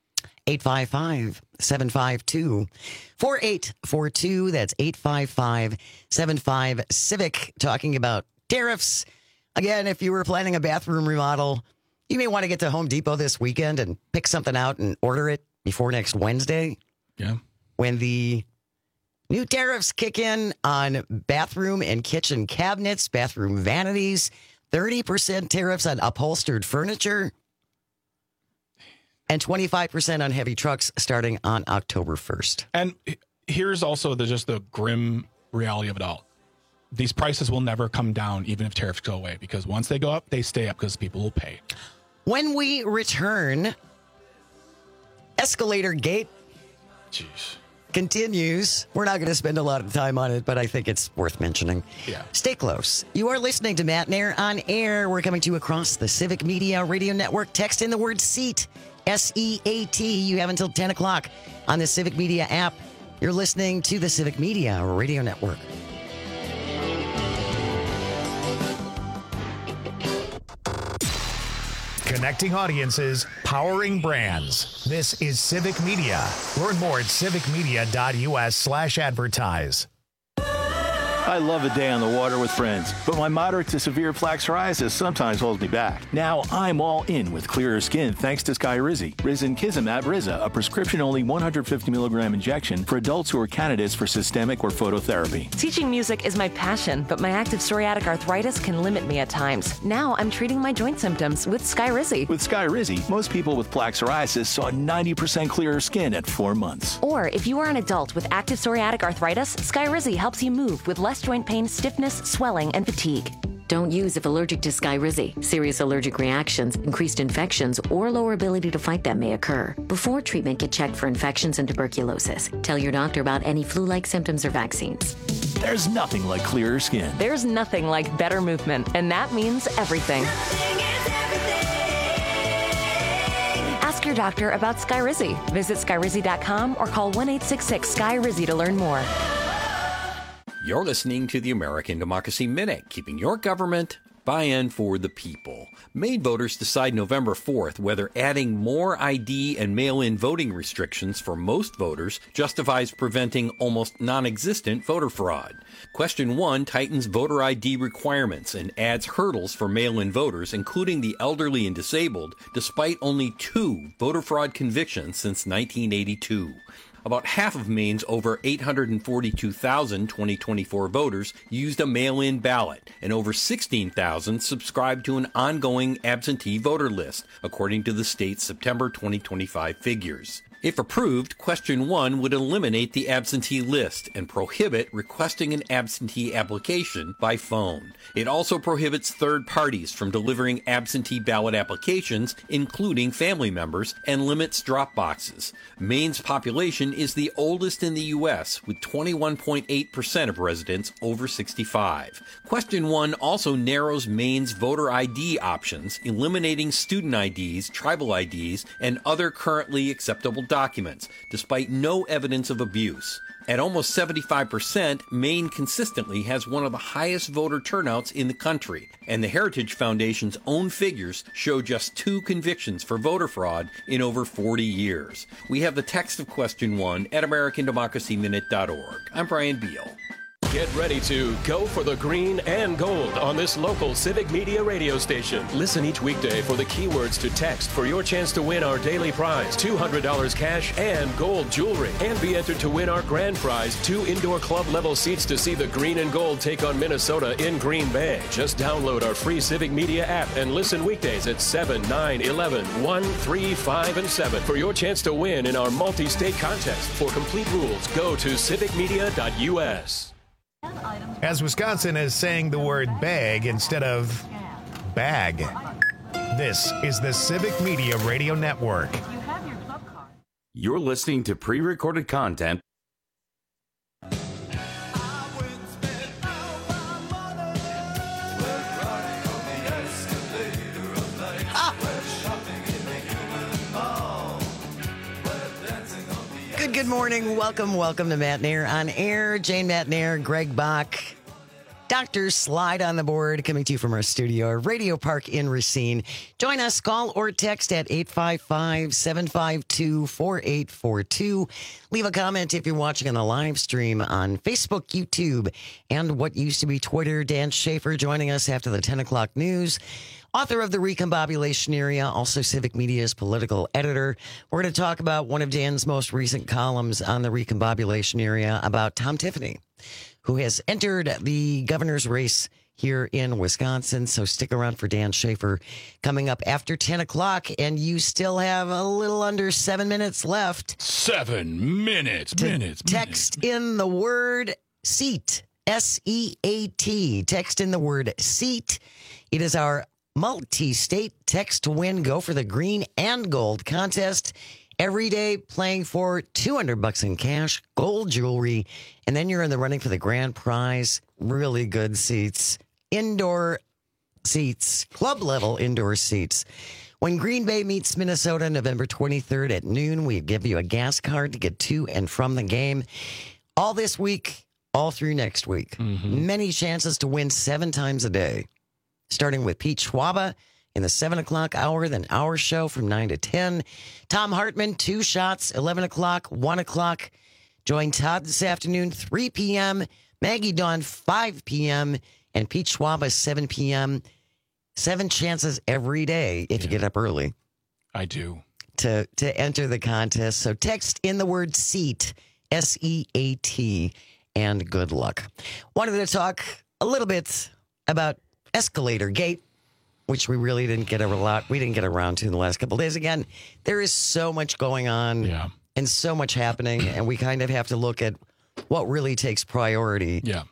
855-752-4842. That's 855-75-CIVIC. Talking about tariffs. Again, if you were planning a bathroom remodel, you may want to get to Home Depot this weekend and pick something out and order it before next Wednesday. Yeah. When the new tariffs kick in on bathroom and kitchen cabinets, bathroom vanities, 30% tariffs on upholstered furniture, and 25% on heavy trucks starting on October 1st. And here's also just the grim reality of it all. These prices will never come down even if tariffs go away, because once they go up, they stay up because people will pay. When we return, escalator gate. Jeez. continues. We're not going to spend a lot of time on it, but I think it's worth mentioning. Yeah. Stay close. You are listening to Matt Nair on Air. We're coming to you across the Civic Media Radio Network. Text in the word SEAT, S-E-A-T. You have until 10 o'clock on the Civic Media app. You're listening to the Civic Media Radio Network. Connecting audiences, powering brands. This is Civic Media. Learn more at civicmedia.us/advertise. I love a day on the water with friends, but my moderate to severe plaque psoriasis sometimes holds me back. Now I'm all in with clearer skin thanks to Skyrizi. Risankizumab Riza, a prescription-only 150-milligram injection for adults who are candidates for systemic or phototherapy. Teaching music is my passion, but my active psoriatic arthritis can limit me at times. Now I'm treating my joint symptoms with Skyrizi. With Skyrizi, most people with plaque psoriasis saw 90% clearer skin at 4 months. Or if you are an adult with active psoriatic arthritis, Skyrizi helps you move with less joint pain, stiffness, swelling, and fatigue. Don't use if allergic to Skyrizi. Serious allergic reactions, increased infections, or lower ability to fight them may occur. Before treatment, get checked for infections and tuberculosis. Tell your doctor about any flu-like symptoms or vaccines. There's nothing like clearer skin. There's nothing like better movement, and that means everything. Ask your doctor about Skyrizi. Visit Skyrizi.com or call 1-866-SKY-RIZZI to learn more. You're listening to the American Democracy Minute, keeping your government buy-in for the people. Maine voters decide November 4th whether adding more ID and mail-in voting restrictions for most voters justifies preventing almost non-existent voter fraud. Question 1 tightens voter ID requirements and adds hurdles for mail-in voters, including the elderly and disabled, despite only 2 voter fraud convictions since 1982. About half of Maine's over 842,000 2024 voters used a mail-in ballot, and over 16,000 subscribed to an ongoing absentee voter list, according to the state's September 2025 figures. If approved, Question 1 would eliminate the absentee list and prohibit requesting an absentee application by phone. It also prohibits third parties from delivering absentee ballot applications, including family members, and limits drop boxes. Maine's population is the oldest in the U.S., with 21.8% of residents over 65. Question 1 also narrows Maine's voter ID options, eliminating student IDs, tribal IDs, and other currently acceptable documents, despite no evidence of abuse. At almost 75%, Maine consistently has one of the highest voter turnouts in the country, and the Heritage Foundation's own figures show just 2 convictions for voter fraud in over 40 years. We have the text of Question 1 at AmericanDemocracyMinute.org. I'm Brian Beal. Get ready to go for the green and gold on this local Civic Media radio station. Listen each weekday for the keywords to text for your chance to win our daily prize, $200 cash and gold jewelry. And be entered to win our grand prize, 2 indoor club level seats to see the green and gold take on Minnesota in Green Bay. Just download our free Civic Media app and listen weekdays at 7, 9, 11, 1, 3, 5, and 7 for your chance to win in our multi-state contest. For complete rules, go to civicmedia.us. As Wisconsin is saying the word bag instead of bag. This is the Civic Media Radio Network. You're listening to pre-recorded content. Good morning. Welcome to Matt Nair on Air. Jane Matt Nair, Greg Bach, Dr. Slide on the board, coming to you from our studio, our Radio Park in Racine. Join us, call or text at 855-752-4842. Leave a comment if you're watching on the live stream on Facebook, YouTube, and what used to be Twitter. Dan Schaefer joining us after the 10 o'clock news. Author of The Recombobulation Area, also Civic Media's political editor. We're going to talk about one of Dan's most recent columns on the Recombobulation Area about Tom Tiffany, who has entered the governor's race here in Wisconsin. So stick around for Dan Schaefer coming up after 10 o'clock. And you still have a little under 7 minutes left. 7 minutes. Text in the word SEAT, S-E-A-T. Text in the word SEAT. It is our multi-state text to win. Go for the green and gold contest. Every day playing for $200 in cash, gold jewelry, and then you're in the running for the grand prize. Really good seats, indoor seats, club level indoor seats. When Green Bay meets Minnesota November 23rd at noon, we give you a gas card to get to and from the game. All this week, all through next week. Many chances to win 7 times a day. Starting with Pete Schwaba in the 7 o'clock hour, then our show from 9 to 10. Tom Hartman, 2 shots, 11 o'clock, 1 o'clock. Join Todd this afternoon, 3 p.m. Maggie Dawn, 5 p.m. And Pete Schwaba, 7 p.m. 7 chances every day if you get up early. I do. To enter the contest. So text in the word SEAT, S-E-A-T, and good luck. Wanted to talk a little bit about Escalator Gate, which we really didn't get we didn't get around to in the last couple of days. Again, there is so much going on and so much happening, and we kind of have to look at what really takes priority. Yeah.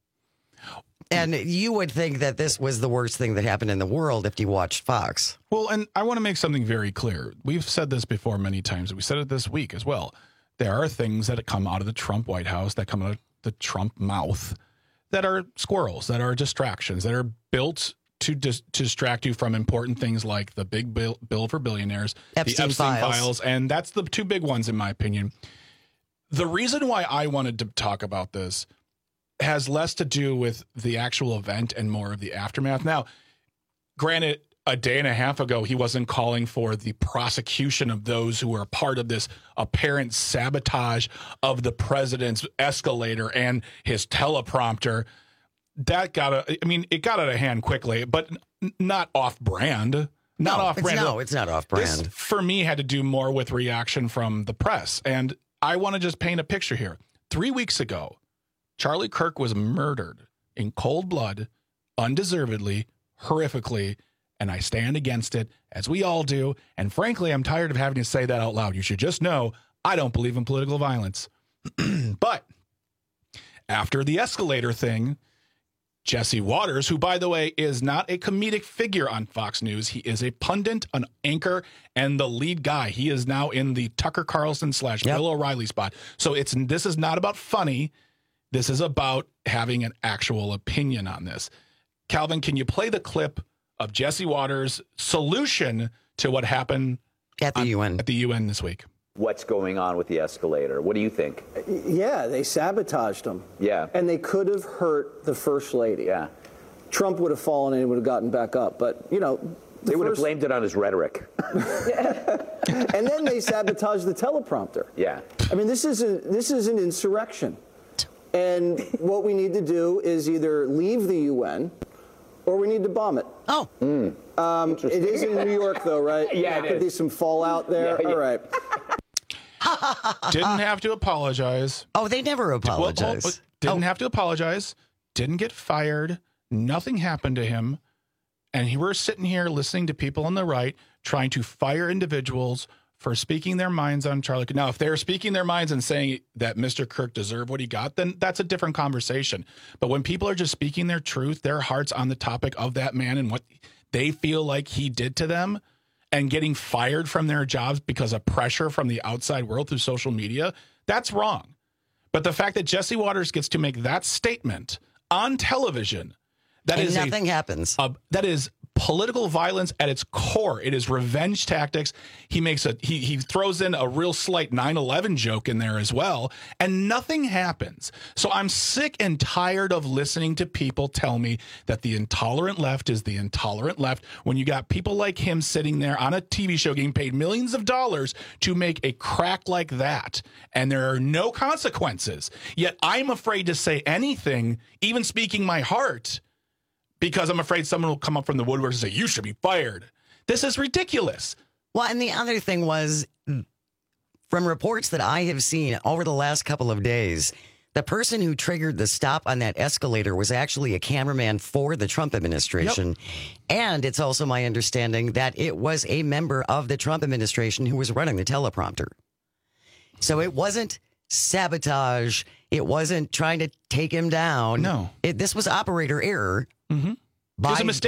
And you would think that this was the worst thing that happened in the world if you watched Fox. Well, and I want to make something very clear. We've said this before many times. We said it this week as well. There are things that come out of the Trump White House, that come out of the Trump mouth, that are squirrels, that are distractions, that are built to distract you from important things like the big bill for billionaires, Epstein the Epstein files, and that's the 2 big ones in my opinion. The reason why I wanted to talk about this has less to do with the actual event and more of the aftermath. Now, granted, a day and a half ago, he wasn't calling for the prosecution of those who were a part of this apparent sabotage of the president's escalator and his teleprompter. It got out of hand quickly, but not off brand. Not off brand. No, it's not off brand. This, for me, had to do more with reaction from the press. And I want to just paint a picture here. 3 weeks ago, Charlie Kirk was murdered in cold blood, undeservedly, horrifically, and I stand against it, as we all do. And frankly, I'm tired of having to say that out loud. You should just know I don't believe in political violence. But after the escalator thing, Jesse Waters, who, by the way, is not a comedic figure on Fox News. He is a pundit, an anchor, and the lead guy. He is now in the Tucker Carlson / Bill O'Reilly spot. So this is not about funny. This is about having an actual opinion on this. Calvin, can you play the clip of Jesse Waters' solution to what happened at the UN this week? What's going on with the escalator? What do you think? Yeah, they sabotaged them. Yeah. And they could have hurt the First Lady. Yeah. Trump would have fallen and he would have gotten back up. But, they would have blamed it on his rhetoric. And then they sabotaged the teleprompter. Yeah. I mean, this is an insurrection. And what we need to do is either leave the UN or we need to bomb it. Oh. It is in New York, though, right? Yeah, There could be some fallout there. Yeah. All right. Didn't have to apologize. Oh, they never apologize. Didn't have to apologize. Didn't get fired. Nothing happened to him. And we're sitting here listening to people on the right trying to fire individuals for speaking their minds on Charlie Kirk. Now, if they're speaking their minds and saying that Mr. Kirk deserved what he got, then that's a different conversation. But when people are just speaking their truth, their hearts on the topic of that man and what they feel like he did to them, and getting fired from their jobs because of pressure from the outside world through social media, that's wrong. But the fact that Jesse Waters gets to make that statement on television, nothing happens. That is political violence at its core. It is revenge tactics. He makes he throws in a real slight 9/11 joke in there as well, and nothing happens. So I'm sick and tired of listening to people tell me that the intolerant left is the intolerant left when you got people like him sitting there on a TV show getting paid millions of dollars to make a crack like that, and there are no consequences. Yet I'm afraid to say anything, even speaking my heart, because I'm afraid someone will come up from the woodwork and say, you should be fired. This is ridiculous. Well, and the other thing was, from reports that I have seen over the last couple of days, the person who triggered the stop on that escalator was actually a cameraman for the Trump administration. Yep. And it's also my understanding that it was a member of the Trump administration who was running the teleprompter. So it wasn't sabotage. It wasn't trying to take him down. No. This was operator error. Mm-hmm. It was a mistake.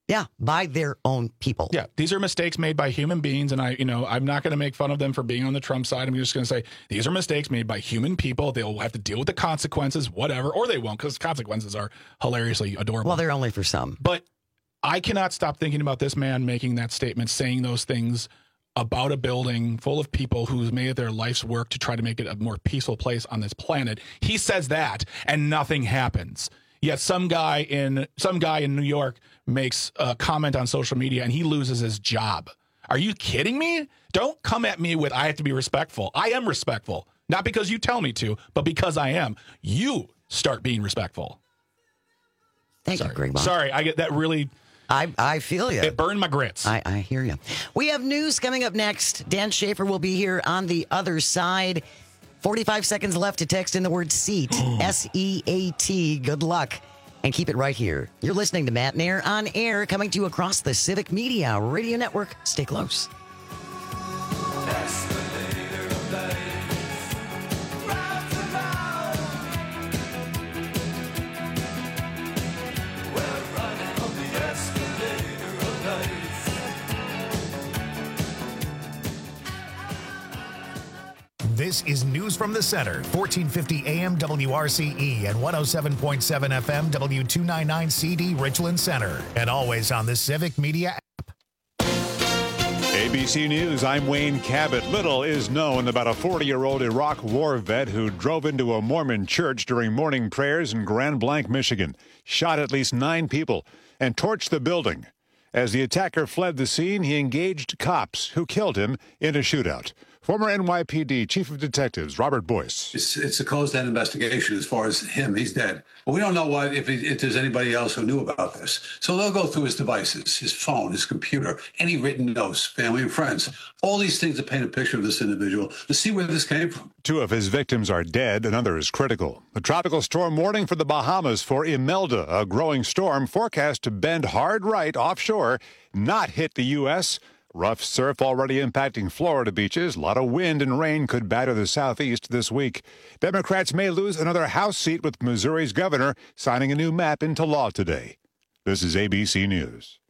Yeah, by their own people. Yeah, these are mistakes made by human beings, and I'm not going to make fun of them for being on the Trump side. I'm just going to say these are mistakes made by human people. They'll have to deal with the consequences, whatever, or they won't, because consequences are hilariously adorable. Well, they're only for some. But I cannot stop thinking about this man making that statement, saying those things about a building full of people who's made it their life's work to try to make it a more peaceful place on this planet. He says that, and nothing happens. Yet some guy in New York makes a comment on social media and he loses his job. Are you kidding me? Don't come at me with I have to be respectful. I am respectful. Not because you tell me to, but because I am. You start being respectful. Thank you, Greg Bob. Sorry, I get that really... I feel you. It burned my grits. I hear you. We have news coming up next. Dan Schaefer will be here on the other side. 45 seconds left to text in the word SEAT, S-E-A-T. Good luck. And keep it right here. You're listening to Matt Nair on air, coming to you across the Civic Media Radio Network. Stay close. This is News from the Center, 1450 AM WRCE and 107.7 FM W299 CD Richland Center, and always on the Civic Media app. ABC News, I'm Wayne Cabot. Little is known about a 40-year-old Iraq war vet who drove into a Mormon church during morning prayers in Grand Blanc, Michigan, shot at least 9 people, and torched the building. As the attacker fled the scene, he engaged cops who killed him in a shootout. Former NYPD Chief of Detectives Robert Boyce. It's a closed-end investigation as far as him. He's dead. But we don't know if there's anybody else who knew about this. So they'll go through his devices, his phone, his computer, any written notes, family and friends. All these things to paint a picture of this individual to see where this came from. 2 of his victims are dead. Another is critical. A tropical storm warning for the Bahamas for Imelda, a growing storm forecast to bend hard right offshore, not hit the U.S., Rough surf already impacting Florida beaches. A lot of wind and rain could batter the southeast this week. Democrats may lose another House seat with Missouri's governor signing a new map into law today. This is ABC News.